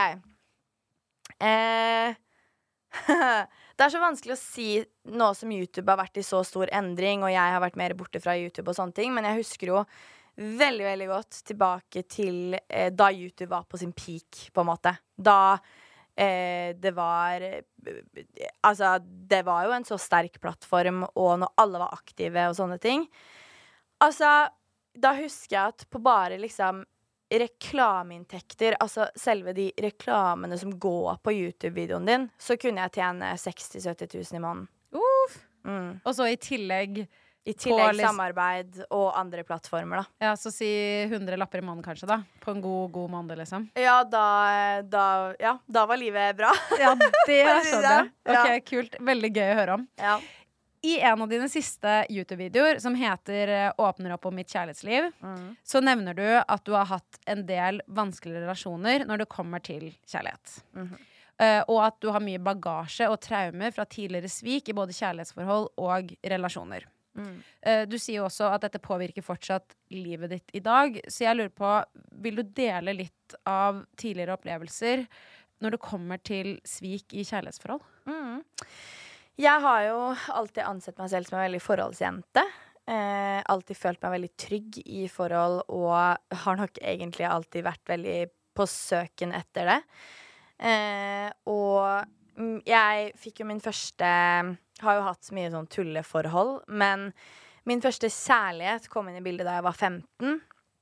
Eh, det er så vanskelig å si nå som YouTube har vært i så stor endring, og jeg har vært mer borte fra YouTube og sånne ting, men jeg husker jo veldig, veldig godt tilbake til eh, da YouTube var på sin peak, på en måte. Da eh, det var eh, altså, det var jo en så sterk plattform, og når alle var aktive og sånne ting. Altså, da husker jeg at på bare liksom reklameinntekter, altså selve de reklamene som går på YouTube-videoen din, så kunne jeg tjene seksti til sytti tusen i måneden. Uff. Mm. Og så i tillegg I tillegg liksom, samarbeid og andre plattformer, da. Ja, så si hundre lapper i måneden kanskje, da. På en god, god måned, liksom. Ja, da, da, ja, da var livet bra. Ja, det er sånn, ja. Ok, Ja. kult. Veldig gøy å høre om. Ja. I en av dine siste YouTube-videoer, som heter Åpner opp om mitt kjærlighetsliv, mm. så nevner du at du har hatt en del vanskelige relasjoner når det kommer til kjærlighet. Mm-hmm. Uh, og at du har mye bagasje og traumer fra tidligere svik i både kjærlighetsforhold og relasjoner. Mm. Uh, du sier jo også at dette påvirker fortsatt livet ditt i dag. Så jeg lurer på, vil du dele litt av tidligere opplevelser når det kommer til svik i kjærlighetsforhold? Mm. Jeg har jo alltid ansett meg selv som en veldig forholdsjente. Uh, alltid følt meg veldig trygg i forhold, og har nok egentlig alltid vært veldig på søken etter det. Eh, og jeg fikk jo min første har jo hatt mye sånn tulleforhold, men min første kjærlighet kom inn i bildet da jeg var femten.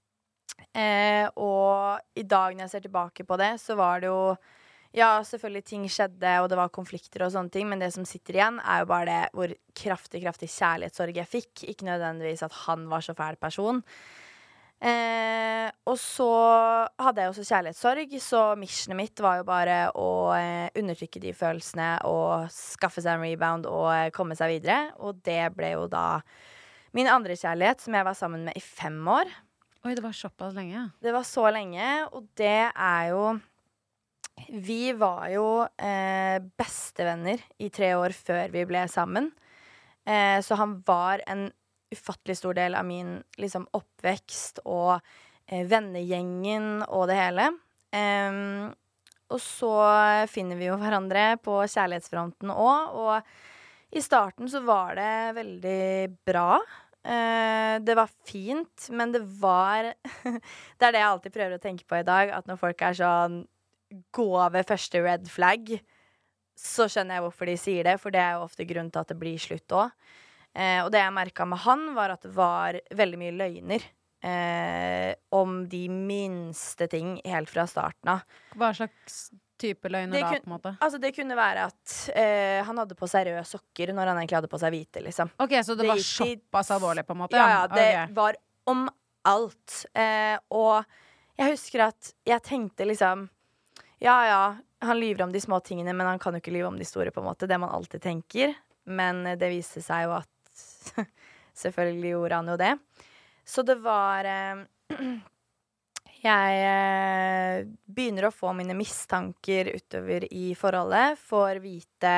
Eh, og i dag når jeg ser tilbake på det, så var det jo ja, selvfølgelig ting skjedde, og det var konflikter og sånne ting, men det som sitter igjen er jo bare det hvor kraftig, kraftig kjærlighetssorg jeg fikk. Ikke nødvendigvis at han var så fæl person. Eh, og så hadde jeg også kjærlighetssorg, så missionet mitt var jo bare å eh, undertrykke de følelsene og skaffe seg en rebound og eh, komme seg videre. Og det ble jo da min andre kjærlighet, som jeg var sammen med i fem år. Oi, det var såpass lenge. Det var så lenge, og det er jo vi var jo eh, bestevenner i tre år før vi ble sammen. Eh, så han var en ufattelig stor del av min liksom, oppvekst og eh, vennegjengen og det hele. Um, og så finner vi jo hverandre på kjærlighetsfronten også, og i starten så var det veldig bra. Uh, det var fint, men det var det er det jeg alltid prøver å tenke på i dag, at når folk er sånn gå ved første red flag, så skjønner jeg hvorfor de sier det, for det er jo ofte grunn til at det blir slutt også. Eh, og det jeg merket med han var at det var veldig mye løgner eh, om de minste ting helt fra starten av. Hva slags type løgner det da, kun, på en måte? Altså det kunne være at eh, han hadde på seg røde sokker når han egentlig hadde på seg hvite, liksom. Ok, så det, det var såpass alvorlig på en måte? Ja, ja, det okay. var om alt. Eh, og jeg husker at jeg tenkte liksom ja, ja, han lyver om de små tingene, men han kan jo ikke lyve om de store, på en måte. Det man alltid tenker. Men det viste seg jo at selvfølgelig gjorde han jo det. Så det var eh, Jeg eh, begynner å få mine mistanker utover i forholdet. Får vite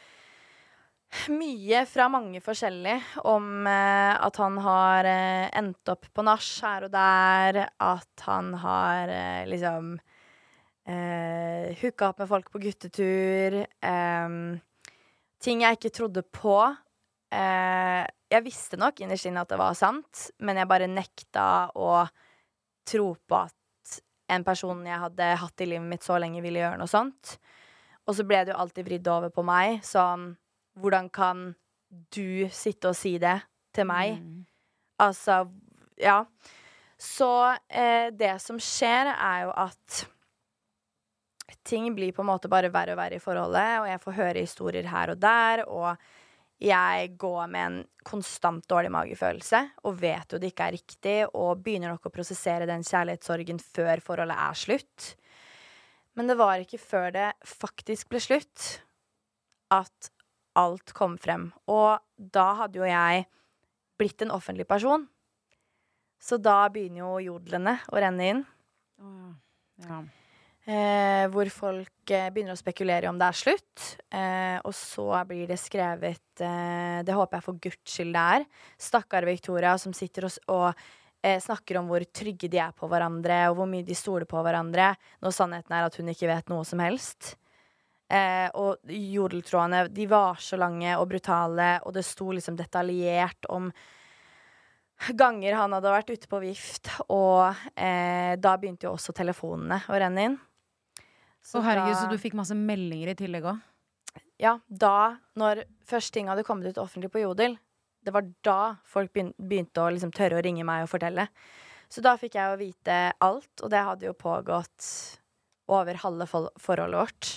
mye fra mange forskjellige om eh, at han har eh, endt opp på nach her og der. At han har eh, liksom eh, hooka opp med folk på guttetur. Eh, ting jeg ikke trodde på. Uh, jeg visste nok innerst inne at det var sant, men jeg bare nekta å tro på at en person jeg hadde hatt i livet mitt så lenge ville gjøre noe sånt. Og så ble det jo alltid vridd over på meg, sånn hvordan kan du sitte og si det til meg? Mm. Altså, ja. Så uh, det som skjer er jo at ting blir på en måte bare verre og verre i forholdet, og jeg får høre historier her og der, og jeg går med en konstant dårlig magefølelse og vet jo det ikke er riktig, og begynner nok å prosessere den kjærlighetssorgen før forholdet er slutt. Men det var ikke før det faktisk ble slutt at alt kom frem. Og da hadde jo jeg blitt en offentlig person. Så da begynner jo jodlene å renne inn. Oh, ja. Eh, hvor folk eh, begynner å spekulere om det er slutt. Eh, og så blir det skrevet eh, det håper jeg for Guds skyld det er. Stakkar Victoria som sitter og, og eh, snakker om hvor trygge de er på hverandre, og hvor mye de stoler på hverandre, når sannheten er at hun ikke vet noe som helst. Eh, og jodeltrådene, de var så lange og brutale, og det sto liksom detaljert om ganger han hadde vært ute på vift, og eh, da begynte jo også telefonene å renne inn. Så, oh, herregud, da, så du fikk masse meldinger i tillegg også? Ja, da, når først ting hadde kommet ut offentlig på Jodel, det var da folk begynte å liksom tørre å ringe meg og fortelle. Så da fikk jeg jo vite alt, og det hadde jo pågått over halve forholdet vårt.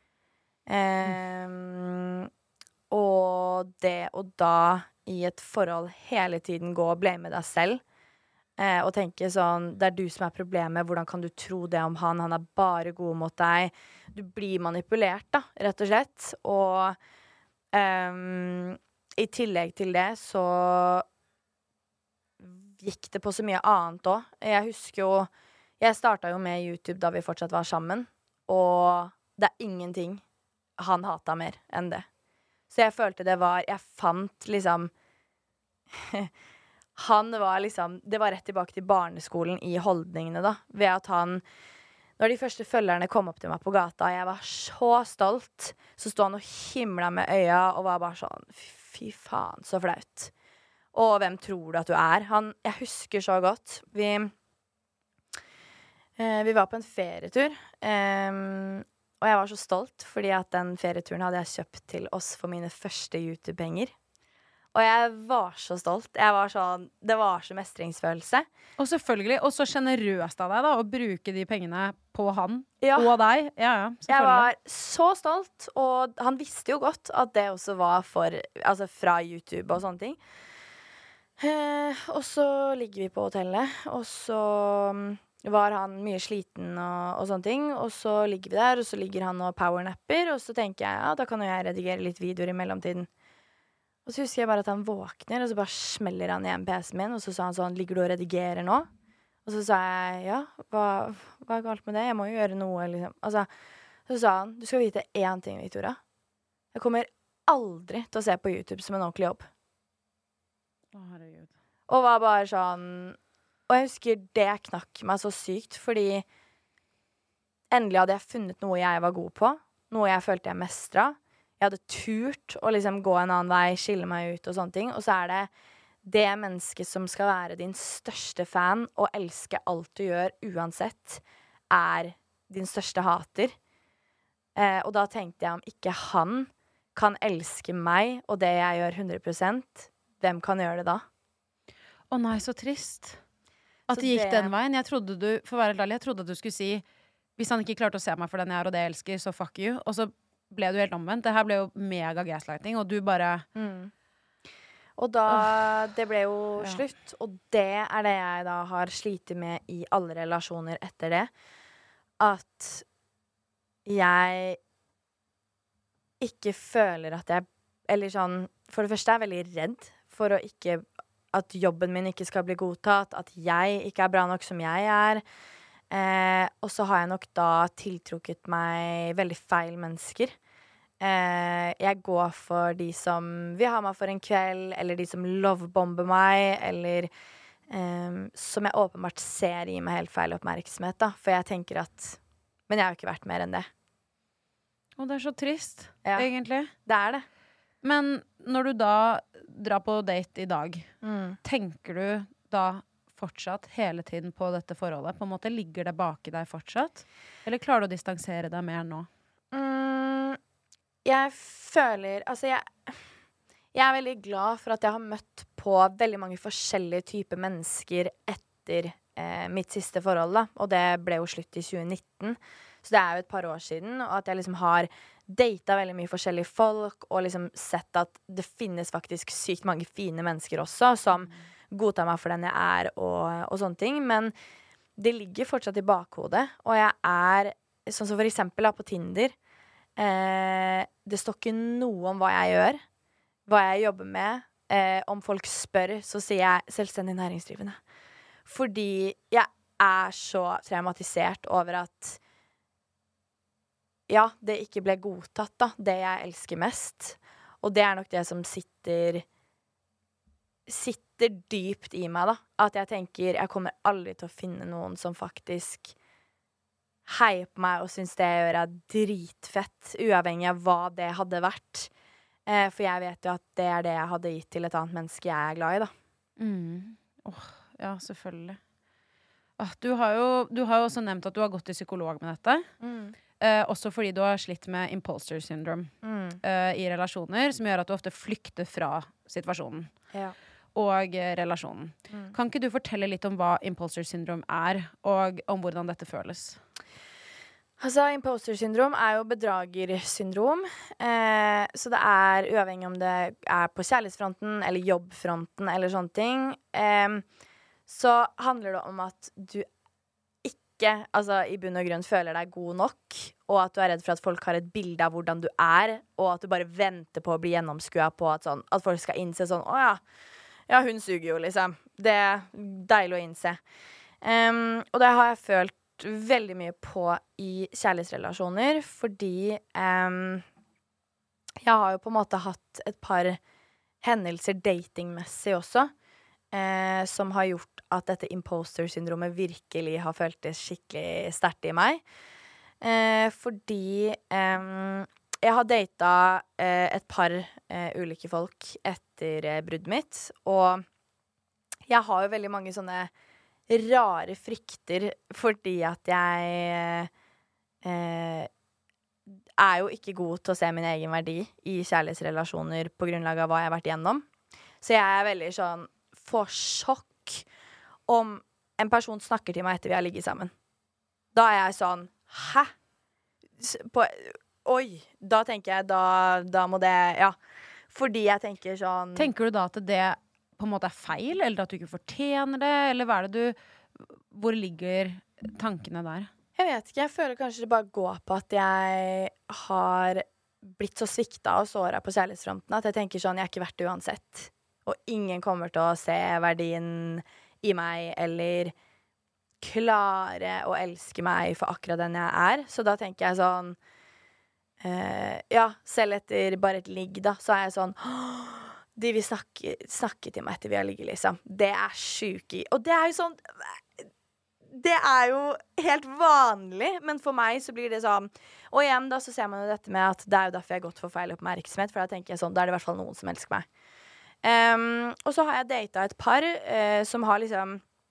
Mm. Um, og det å da i et forhold hele tiden gå og blame deg selv, eh, og tenke sånn, det er du som er problemet, hvordan kan du tro det om han, han er bare god mot deg. Du blir manipulert da, rett og slett. Og um, i tillegg til det så gikk det på så mye annet også. Jeg husker jo, jeg startet jo med YouTube da vi fortsatt var sammen, og det er ingenting han hatet mer enn det. Så jeg følte det var, jeg fant liksom, han var liksom, det var rett tilbake til barneskolen i holdningene da, ved at han, når de første følgerne kom opp til meg på gata, jeg var så stolt, så stod han og himlet med øya, og var bare sånn, fy faen, så flaut. Og hvem tror du at du er? Han, jeg husker så godt. Vi, eh, vi var på en ferietur, eh, og jeg var så stolt, fordi at den ferieturen hadde jeg kjøpt til oss for mine første YouTube-penger. Og jeg var så stolt. Jeg var sånn, det var så mestringsfølelse. Og selvfølgelig, og så generøst av deg da, å bruke de pengene på han Ja. og deg. Ja, ja, Jeg selvfølgelig. var så stolt, og han visste jo godt at det også var for, altså fra YouTube og sånne ting. Eh, og så ligger vi på hotellet, og så mm, var han mye sliten og, og sånne ting. Og så ligger vi der, og så ligger han og powernapper, og så tenker jeg, ja, da kan jo jeg redigere litt videoer i mellomtiden. Og så husker jeg bare at han våkner, og så bare smeller han igjen P C-en min, og så sa han sånn, ligger du og redigerer nå? Og så sa jeg, ja, hva, hva er galt med det? Jeg må jo gjøre noe, liksom. Altså, så sa han, du skal vite én ting, Victoria. Jeg kommer aldri til å se på YouTube som en ordentlig jobb. Å, herregud. Og var bare sånn, og jeg husker det knakk meg så sykt, fordi endelig hadde jeg funnet noe jeg var god på, noe jeg følte jeg mestret. Jeg hadde turt å liksom gå en annen vei, skille meg ut og sånne ting. Og så er det det mennesket som skal være din største fan og elske alt du gjør uansett, er din største hater. Eh, og da tenkte jeg om ikke han kan elske meg og det jeg gjør hundre prosent, hvem kan gjøre det da? Å nei, så trist. At Så det gikk det- den veien. Jeg trodde du, for å være helt ærlig, jeg trodde at du skulle si, hvis han ikke klarte å se meg for den jeg er og det jeg elsker, så fuck you. Og så ble du helt omvendt. Det her ble jo mega gaslighting, og du bare... Mm. Og da, det ble jo Ja. slutt, og det er det jeg da har slitt med i alle relasjoner etter det. At jeg ikke føler at jeg, eller sånn, for det første er jeg veldig redd for å ikke, at jobben min ikke skal bli godtatt, at jeg ikke er bra nok som jeg er. Eh, og så har jeg nok da tiltrukket meg veldig feil mennesker. Eh, jeg går for de som vil ha meg for en kveld, eller de som lovebomber meg, eller eh, som jeg åpenbart ser i meg helt feil oppmerksomhet, da. For jeg tenker at, men jeg har jo ikke vært mer enn det. Å, det er så trist, Ja. egentlig. Det er det. Men når du da drar på date i dag, Mm. tenker du da fortsatt hele tiden på dette forholdet? På en måte ligger det bak i deg fortsatt? Eller klarer du å distansere deg mer nå? Mm, jeg føler, altså jeg, jeg er veldig glad for at jeg har møtt på veldig mange forskjellige typer mennesker etter eh, mitt siste forhold, da. Og det ble jo slutt i tjue nitten. Så det er jo et par år siden, og at jeg liksom har datet veldig mye forskjellige folk, og liksom sett at det finnes faktisk sykt mange fine mennesker også, som godtar meg for den jeg er, og, og sånne ting. Men det ligger fortsatt i bakhodet, og jeg er, sånn som for eksempel da, på Tinder, eh, det står ikke noe om hva jeg gjør, hva jeg jobber med. Eh, om folk spør, så sier jeg selvstendig næringsdrivende. Fordi jeg er så traumatisert over at ja, det ikke ble godtatt, da. Det jeg elsker mest. Og det er nok det som sitter Sitter dypt i meg, da. At jeg tenker, jeg kommer aldri til å finne noen som faktisk heier på meg og syns det jeg gjør er dritfett, uavhengig av hva det hadde vært. Eh, for jeg vet jo at det er det jeg hadde gitt til et annet menneske jeg er glad i, da. Mm. Åh, ja, selvfølgelig. Ah, du, har jo, du har jo også nevnt at du har gått til psykolog med dette. Mm. Eh, også fordi du har slitt med imposter syndrome Mm. eh, i relasjoner, som gjør at du ofte flykter fra situasjonen Ja. og eh, relasjonen. Mm. Kan ikke du fortelle litt om hva imposter syndrome er, og om hvordan dette føles? Altså, imposter syndrom er jo bedragersyndrom. Eh, så det er uavhengig om det er på kjærlighetsfronten eller jobbfronten eller sånne ting. Eh, så handler det om at du ikke altså, i bunn og grunn føler deg god nok, og at du er redd for at folk har et bilde av hvordan du er, og at du bare venter på å bli gjennomskua på at, sånn, at folk skal innse sånn, å ja, ja, hun suger jo, liksom. Det er deilig å innse. Um, og det har jeg følt veldig mye på i kjærlighetsrelasjoner, fordi um, jeg har jo på en måte hatt et par hendelser datingmessig også, Eh, som har gjort at dette imposter-syndromet virkelig har føltes skikkelig sterkt i meg. Eh, fordi eh, jeg har datet eh, et par eh, ulike folk etter eh, bruddet mitt, og jeg har jo veldig mange sånne rare frykter fordi at jeg eh, er jo ikke god til å se min egen verdi i kjærlighetsrelasjoner på grunnlag av hva jeg har vært igjennom. Så jeg er veldig sånn får sjokk om en person snakker til meg etter vi har ligget sammen. Da er jeg sånn, hæ? På, oi, da tenker jeg, da, da må det, ja. Fordi jeg tenker sånn... Tenker du da at det på en måte er feil, eller at du ikke fortjener det, eller hva er det du... Hvor ligger tankene der? Jeg vet ikke, jeg føler kanskje det bare går på at jeg har blitt så sviktet og såret på kjærlighetsfronten, at jeg tenker sånn, jeg er ikke verdt det uansett. Og ingen kommer til å se verdien i meg, eller klare å elske meg for akkurat den jeg er. Så da tenker jeg sånn, uh, ja, selv etter bare et ligg da, så er jeg sånn, de vil snakke, snakke til meg etter vi har ligget, liksom. Det er sjukt i. Og det er jo sånn, det er jo helt vanlig, men for meg så blir det sånn, og igjen da så ser man jo dette med at det er jo derfor jeg har gått for feil oppmerksomhet, for da tenker jeg sånn, da er det i hvert fall noen som elsker meg. Um, og så har jeg datet et par uh, som har liksom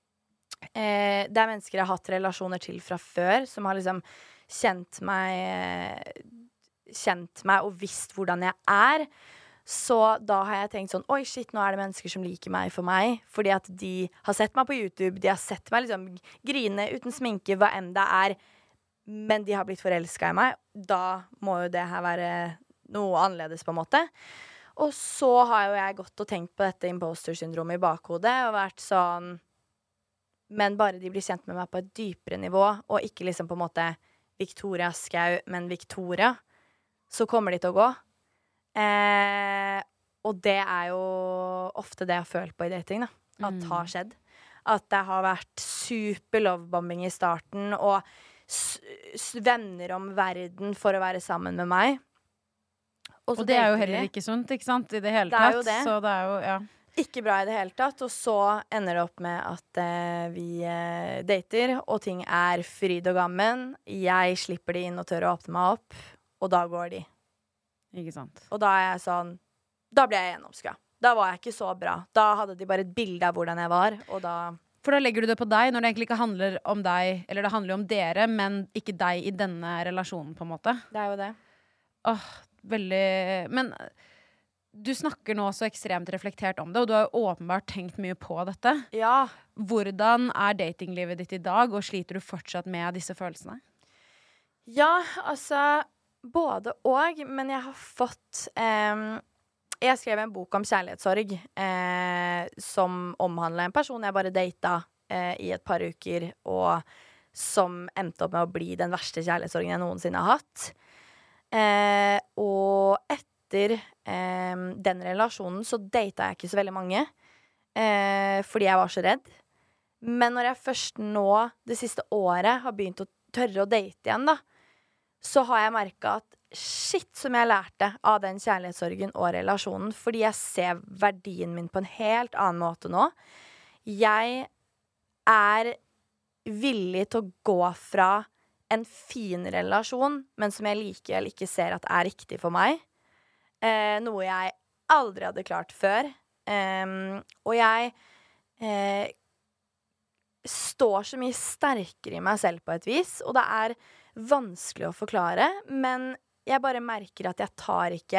uh, det er mennesker jeg har hatt relasjoner til fra før, som har liksom kjent meg uh, kjent meg og visst hvordan jeg er. Så da har jeg tenkt sånn, oi shit, nå er det mennesker som liker meg for meg, fordi at de har sett meg på YouTube, de har sett meg liksom grine uten sminke, hva enn det er, men de har blitt forelsket i meg. Da må jo det her være noe annerledes på en måte. Og så har jo jeg gått og tenkt på dette imposter-syndromet i bakhodet, og vært sånn, men bare de blir kjent med meg på et dypere nivå, og ikke liksom på en måte Victoria Skau, men Victoria, så kommer de til å gå. Eh, og det er jo ofte det jeg har følt på i dating, da. At det har skjedd. At det har vært super lovebombing i starten, og s- s- venner om verden for å være sammen med meg. Og, og det er jo heller ikke sunt, ikke sant? I det hele det tatt. Er jo det. Så det er jo, ja. Ikke bra i det hele tatt. Og så ender det opp med at eh, vi eh, dater, og ting er fryd og gammen. Jeg slipper de inn og tør å åpne meg opp, og da går de. Ikke sant. Og da er jeg sånn, da ble jeg gjennomska. Da var jeg ikke så bra. Da hadde de bare et bilde av hvordan jeg var, og da... For da legger du det på deg, når det egentlig ikke handler om deg, eller det handler om dere, men ikke deg i denne relasjonen, på en måte. Det er jo det. Åh, veldig... Men du snakker nå så ekstremt reflektert om det, og du har jo åpenbart tenkt mye på dette. Ja. Hvordan er datinglivet ditt i dag, og sliter du fortsatt med disse følelsene? Ja, altså, både og, men jeg har fått... Eh, jeg skrev en bok om kjærlighetssorg, eh, som omhandler en person jeg bare datet eh, i et par uker, og som endte opp med å bli den verste kjærlighetssorgen jeg noensinne har hatt. Eh, og etter eh, den relasjonen så datet jeg ikke så veldig mange, eh, fordi jeg var så redd. Men når jeg først nå, det siste året, har begynt å tørre å date igjen, da, så har jeg merket at shit som jeg lærte av den kjærlighetssorgen og relasjonen, fordi jeg ser verdien min på en helt annen måte nå. Jeg er villig til å gå fra en fin relasjon, men som jeg likevel ikke ser at er riktig for meg. Eh, noe jeg aldri hadde klart før. Eh, og jeg eh, står så mye sterkere i meg selv på et vis, og det er vanskelig å forklare, men jeg bare merker at jeg tar ikke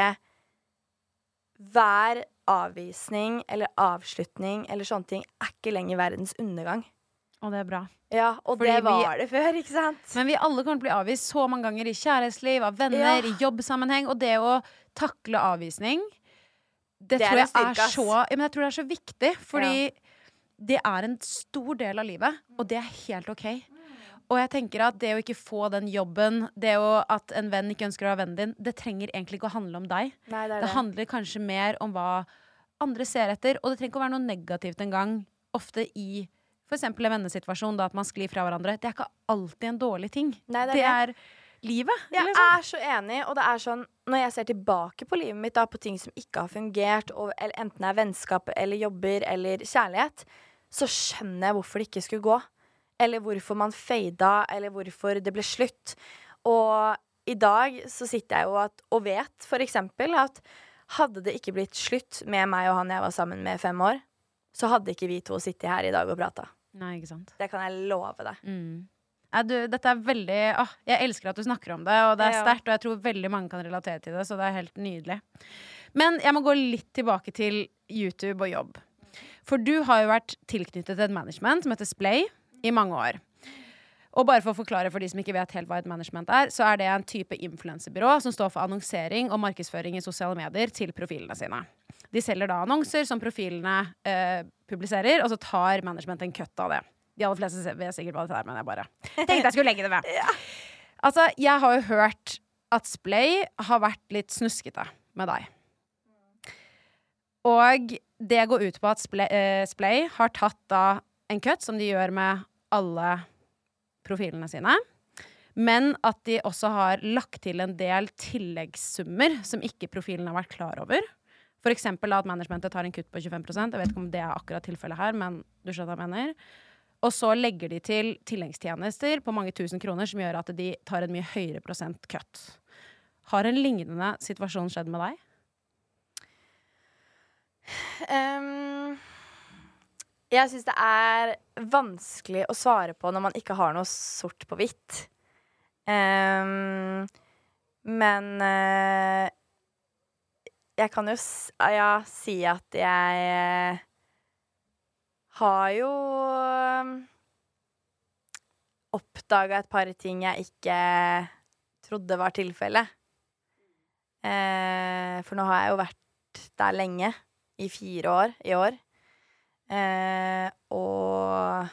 hver avvisning eller avslutning eller sånne ting er ikke lenger verdens undergang. Og det er bra. Ja, og Fordi det var vi, det før, ikke sant? Men vi alle kommer til å bli avvist så mange ganger i kjærlighetsliv, av venner, Ja. i jobbsammenheng, og det å takle avvisning, det, Det er tror jeg en styrke, er ass. så, ja, men jeg tror det er så viktig, fordi Ja. det er en stor del av livet, og det er helt ok. og jeg tenker at det å ikke få den jobben, det å at en venn ikke ønsker å være vennen din, det trenger egentlig ikke å handle om deg. Nei, det, er Det det. handler kanskje mer om hva andre ser etter, og det trenger ikke å være noe negativt en gang. Ofte i for eksempel en vennesituasjon, da at man sklir fra hverandre. Det er ikke alltid en dårlig ting. Nei, det er det det. er livet. Jeg liksom. er så enig, og det er sånn når jeg ser tilbake på livet mitt da, på ting som ikke har fungert, og, eller enten det er vennskap eller jobber eller kjærlighet, så skjønner jeg hvorfor det ikke skulle gå. Eller hvorfor man fada, eller hvorfor det ble slutt. Og i dag så sitter jeg jo at, og vet for eksempel at hadde det ikke blitt slutt med meg og han jeg var sammen med i fem år, så hadde ikke vi to sittet her i dag og pratet. Nei, ikke sant. Det kan jeg love deg. Mm. Ja, du, dette er veldig åh, jeg elsker at du snakker om det, og det er Ja. sterkt, og jeg tror veldig mange kan relatere til det, så det er helt nydelig. Men jeg må gå litt tilbake til YouTube og jobb. For du har jo vært tilknyttet til et management som heter Splay i mange år. Og bare for å forklare for de som ikke vet helt hva et management er, så er det en type influencerbyrå som står for annonsering og markedsføring i sosiale medier til profilene sine. De selger da annonser som profilene eh, publiserer, og så tar management en kutt av det. De aller fleste vet sikkert hva det er, men jeg bare tenkte jeg skulle legge det ved. Ja. Altså, jeg har jo hørt at Splay har vært litt snuskete med deg. Og det går ut på at Splay, eh, Splay har tatt da en kutt, som de gjør med alle profilene sine, men at de også har lagt til en del tilleggssummer som ikke profilen har vært klar over. For eksempel at managementet tar en kutt på tjuefem prosent. Jeg vet ikke om det er akkurat tilfellet her, men du skjønner hva jeg mener. Og så legger de til tilleggstjenester på mange tusen kroner som gjør at de tar en mye høyere prosent kutt. Har en lignende situasjon skjedd med deg? Um, jeg synes det er vanskelig å svare på når man ikke har noe sort på hvitt. Um, men uh, jeg kan jo s- ja, si at jeg uh, har jo um, oppdaget et par ting jeg ikke trodde var tilfellet. Uh, for nå har jeg jo vært der lenge, i fire år i år. Eh, og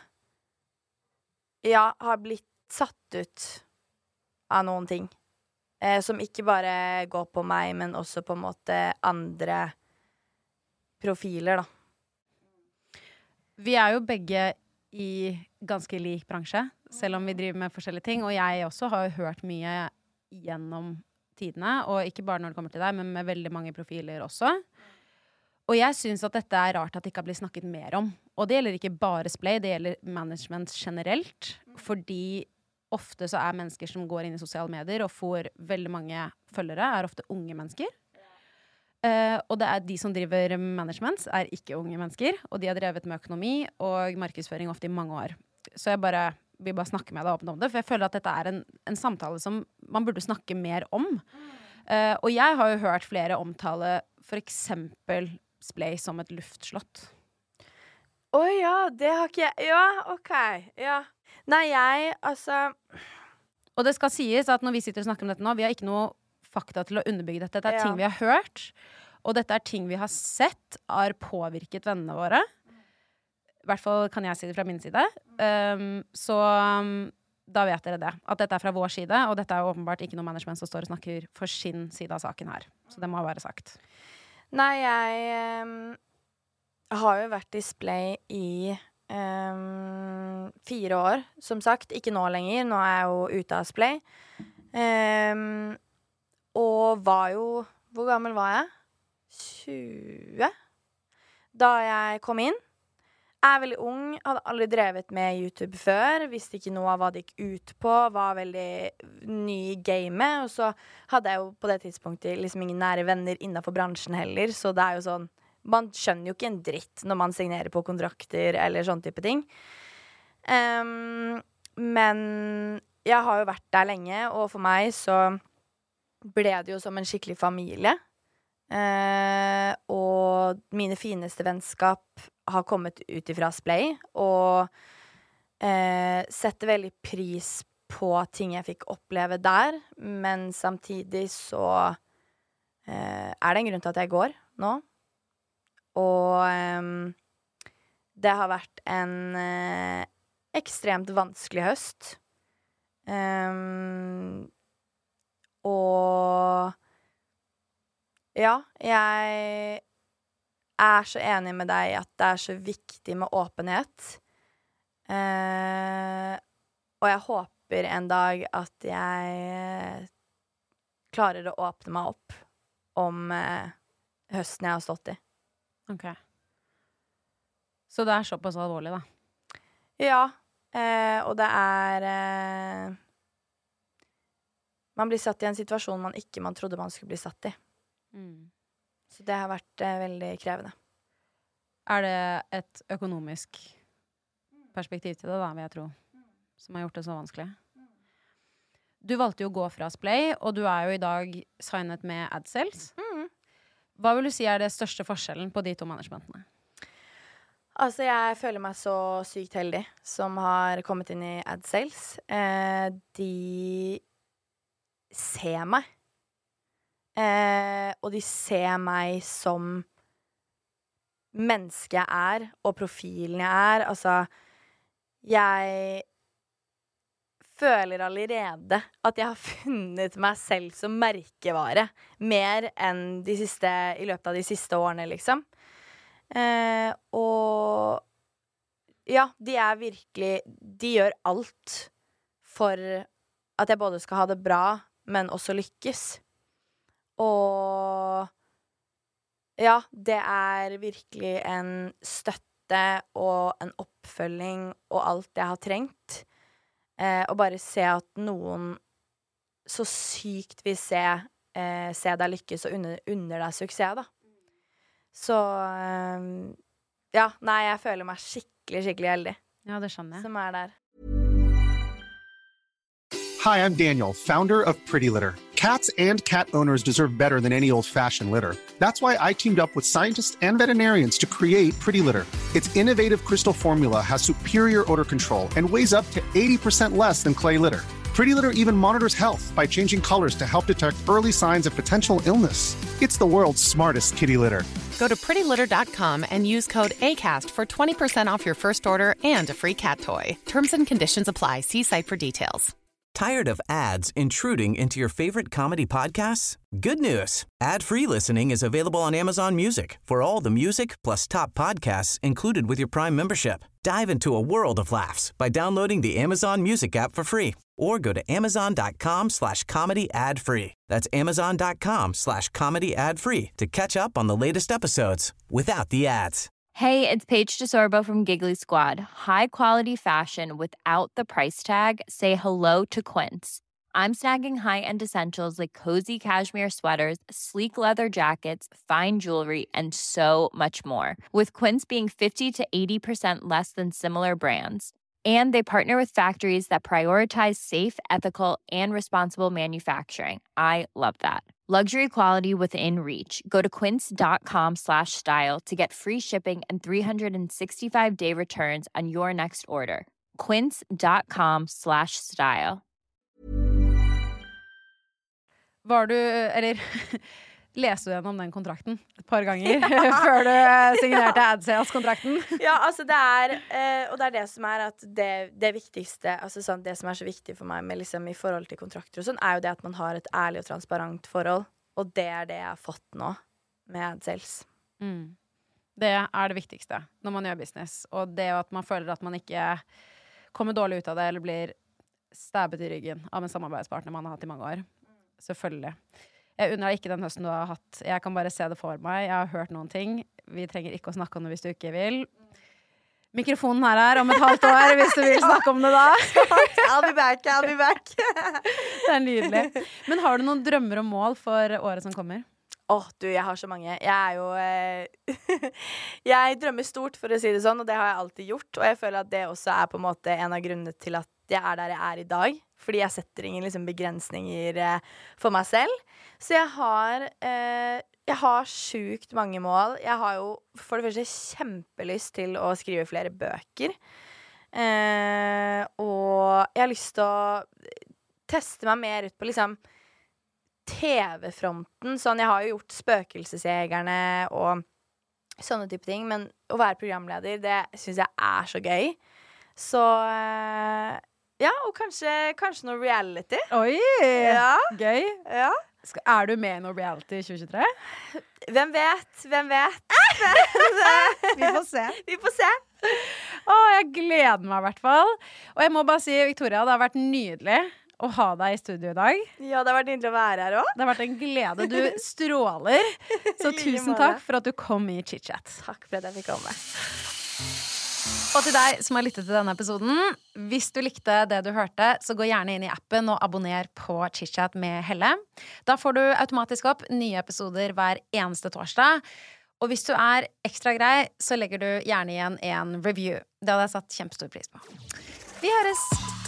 ja, har blitt satt ut av noen ting. Eh, som ikke bare går på meg, men også på en måte andre profiler, da. Vi er jo begge i ganske lik bransje, selv om vi driver med forskjellige ting. Og jeg også har jo hørt mye gjennom tidene, og ikke bare når det kommer til deg, men med veldig mange profiler også. Og jeg synes at dette er rart at det ikke har blitt snakket mer om. Og det gjelder ikke bare Splay, det gjelder management generelt. Fordi ofte så er mennesker som går inn i sosiale medier og får veldig mange følgere, er ofte unge mennesker. Uh, og det er de som driver management, er ikke unge mennesker. Og de har drevet med økonomi og markedsføring ofte i mange år. Så jeg bare vil bare snakke med deg åpent om det, for jeg føler at dette er en, en samtale som man burde snakke mer om. Uh, og jeg har jo hørt flere omtale for eksempel Splay som et luftslott. Å ja, det har ikke jeg. Ja, ok. Ja. Nei, jeg, altså Og det skal sies at når vi sitter og snakker om dette nå, vi har ikke noe fakta til å underbygge dette. Dette er Ja. ting vi har hørt, og dette er ting vi har sett har påvirket vennene våre. I hvert fall kan jeg si det fra min side. Um, så um, da vet dere det. At dette er fra vår side, og dette er jo åpenbart ikke noe management som står og snakker for sin side av saken her. Så det må være sagt. Nei, jeg um, har jo vært i Splay i um, fire år, som sagt. Ikke nå lenger, nå er jeg jo ute av Splay. Um, og var jo, hvor gammel var jeg? tjue? Da jeg kom inn. Jeg er veldig ung, hadde aldri drevet med YouTube før, visste ikke noe av hva det gikk ut på, var veldig ny i gamet, og så hadde jeg jo på det tidspunktet liksom ingen nære venner innenfor bransjen heller, så det er jo sånn, man skjønner jo ikke en dritt når man signerer på kontrakter eller sånn type ting. Um, men jeg har jo vært der lenge, og for meg så ble det jo som en skikkelig familie. Uh, og mine fineste vennskap har kommet ut ifra Splay, og uh, setter veldig pris på ting jeg fikk oppleve der, men samtidig så uh, er det en grunn til at jeg går nå. Og um, det har vært en uh, ekstremt vanskelig høst. Um, og ja, jeg er så enig med deg at det er så viktig med åpenhet. Uh, og jeg håper en dag at jeg klarer å åpne meg opp om uh, høsten jeg har stått i. Ok. Så det er såpass alvorlig, da? Ja, uh, og det er uh, man blir satt i en situasjon man ikke man trodde man skulle bli satt i. Mm. Så det har vært eh, veldig krevende. Er det et økonomisk perspektiv til det, da, vil jeg tro, som har gjort det så vanskelig? Du valgte jo å gå fra Splay, og du er jo i dag signet med AdSales. Mm. Hva vil du si er det største forskjellen på de to managementene? Altså, jeg føler meg så sykt heldig som har kommet inn i AdSales. Eh, de ser meg. Eh, og de ser meg som menneske jeg er, og profilen jeg er. Altså, jeg føler allerede at jeg har funnet meg selv som merkevare mer enn de siste, i løpet av de siste årene, liksom. Eh, og ja, de er virkelig, de gjør alt for at jeg både skal ha det bra, men også lykkes. Og ja, det er virkelig en støtte og en oppfølging og alt jeg har trengt. Eh, og bare se at noen så sykt vil se, eh, se deg lykkes og under, under deg suksess, da. Så eh, ja, nei, jeg føler meg skikkelig, skikkelig heldig. Ja, det skjønner jeg. Som er der. Hi, I'm Daniel, founder of Pretty Litter. Cats and cat owners deserve better than any old-fashioned litter. That's why I teamed up with scientists and veterinarians to create Pretty Litter. Its innovative crystal formula has superior odor control and weighs up to eighty percent less than clay litter. Pretty Litter even monitors health by changing colors to help detect early signs of potential illness. It's the world's smartest kitty litter. Go to pretty litter dot com and use code ACAST for twenty percent off your first order and a free cat toy. Terms and conditions apply. See site for details. Tired of ads intruding into your favorite comedy podcasts? Good news. Ad-free listening is available on Amazon Music for all the music plus top podcasts included with your Prime membership. Dive into a world of laughs by downloading the Amazon Music app for free or go to amazon.com slash comedy ad free. That's amazon.com slash comedy ad free to catch up on the latest episodes without the ads. Hey, it's Paige DeSorbo from Giggly Squad. High quality fashion without the price tag. Say hello to Quince. I'm snagging high-end essentials like cozy cashmere sweaters, sleek leather jackets, fine jewelry, and so much more. With Quince being fifty to eighty percent less than similar brands. And they partner with factories that prioritize safe, ethical, and responsible manufacturing. I love that. Luxury quality within reach. Go to quince.com slash style to get free shipping and three sixty-five day returns on your next order. Quince.com slash style. Var du, eller leste du gjennom den kontrakten et par ganger før du signerte AdSales-kontrakten? Ja, altså det er, eh, og det er det som er at det, det viktigste, altså sånn, det som er så viktig for meg med liksom i forhold til kontrakter og sånn, er jo det at man har et ærlig og transparent forhold, og det er det jeg har fått nå med AdSales. Mm. Det er det viktigste når man gjør business, og det at man føler at man ikke kommer dårlig ut av det, eller blir stabbet i ryggen av en samarbeidspartner man har hatt i mange år. Selvfølgelig. Jeg unner ikke den høsten du har hatt. Jeg kan bare se det for meg. Jeg har hørt noen ting. Vi trenger ikke å snakke om det hvis du ikke vil. Mikrofonen her er om et halvt år hvis du vil snakke om det da. I'll be back, I'll be back. Det er nydelig. Men har du noen drømmer og mål for året som kommer? Åh, oh, du, jeg har så mange. Jeg er jo eh, jeg drømmer stort, for å si det sånn, og det har jeg alltid gjort. Og jeg føler at det også er på en måte en av grunnene til at jeg er der jeg er i dag. Fordi jeg setter ingen liksom, begrensninger eh, for meg selv. Så jeg har eh, Jeg har sjukt mange mål. Jeg har jo for det første kjempelyst til å skrive flere bøker. Eh, og jeg har lyst til å teste meg mer ut på liksom T V-fronten. Sånn, jeg har jo gjort Spøkelsesjegerne og sånne type ting. Men å være programleder, det synes jeg er så gøy. Så eh, Ja, og kanskje, kanskje noe reality. Oi, ja. gøy. Ja. Er du med i noe reality i tjue tjuetre? Hvem vet, hvem vet. Vi får se. Vi får se. Åh, jeg gleder meg i hvert fall. Og jeg må bare si, Victoria, det har vært nydelig å ha deg i studio i dag. Ja, det har vært nydelig å være her også. Det har vært en glede. Du stråler. Så tusen takk for at du kom i Chit-chat. Takk for at jeg fikk komme. Og til deg som har lyttet til denne episoden, hvis du likte det du hørte, så gå gjerne inn i appen og abonner på Chit-chat med Helle. Da får du automatisk opp nye episoder hver eneste torsdag. Og hvis du er ekstra grei, så legger du gjerne igjen en review. Det hadde jeg satt kjempestor pris på. Vi høres!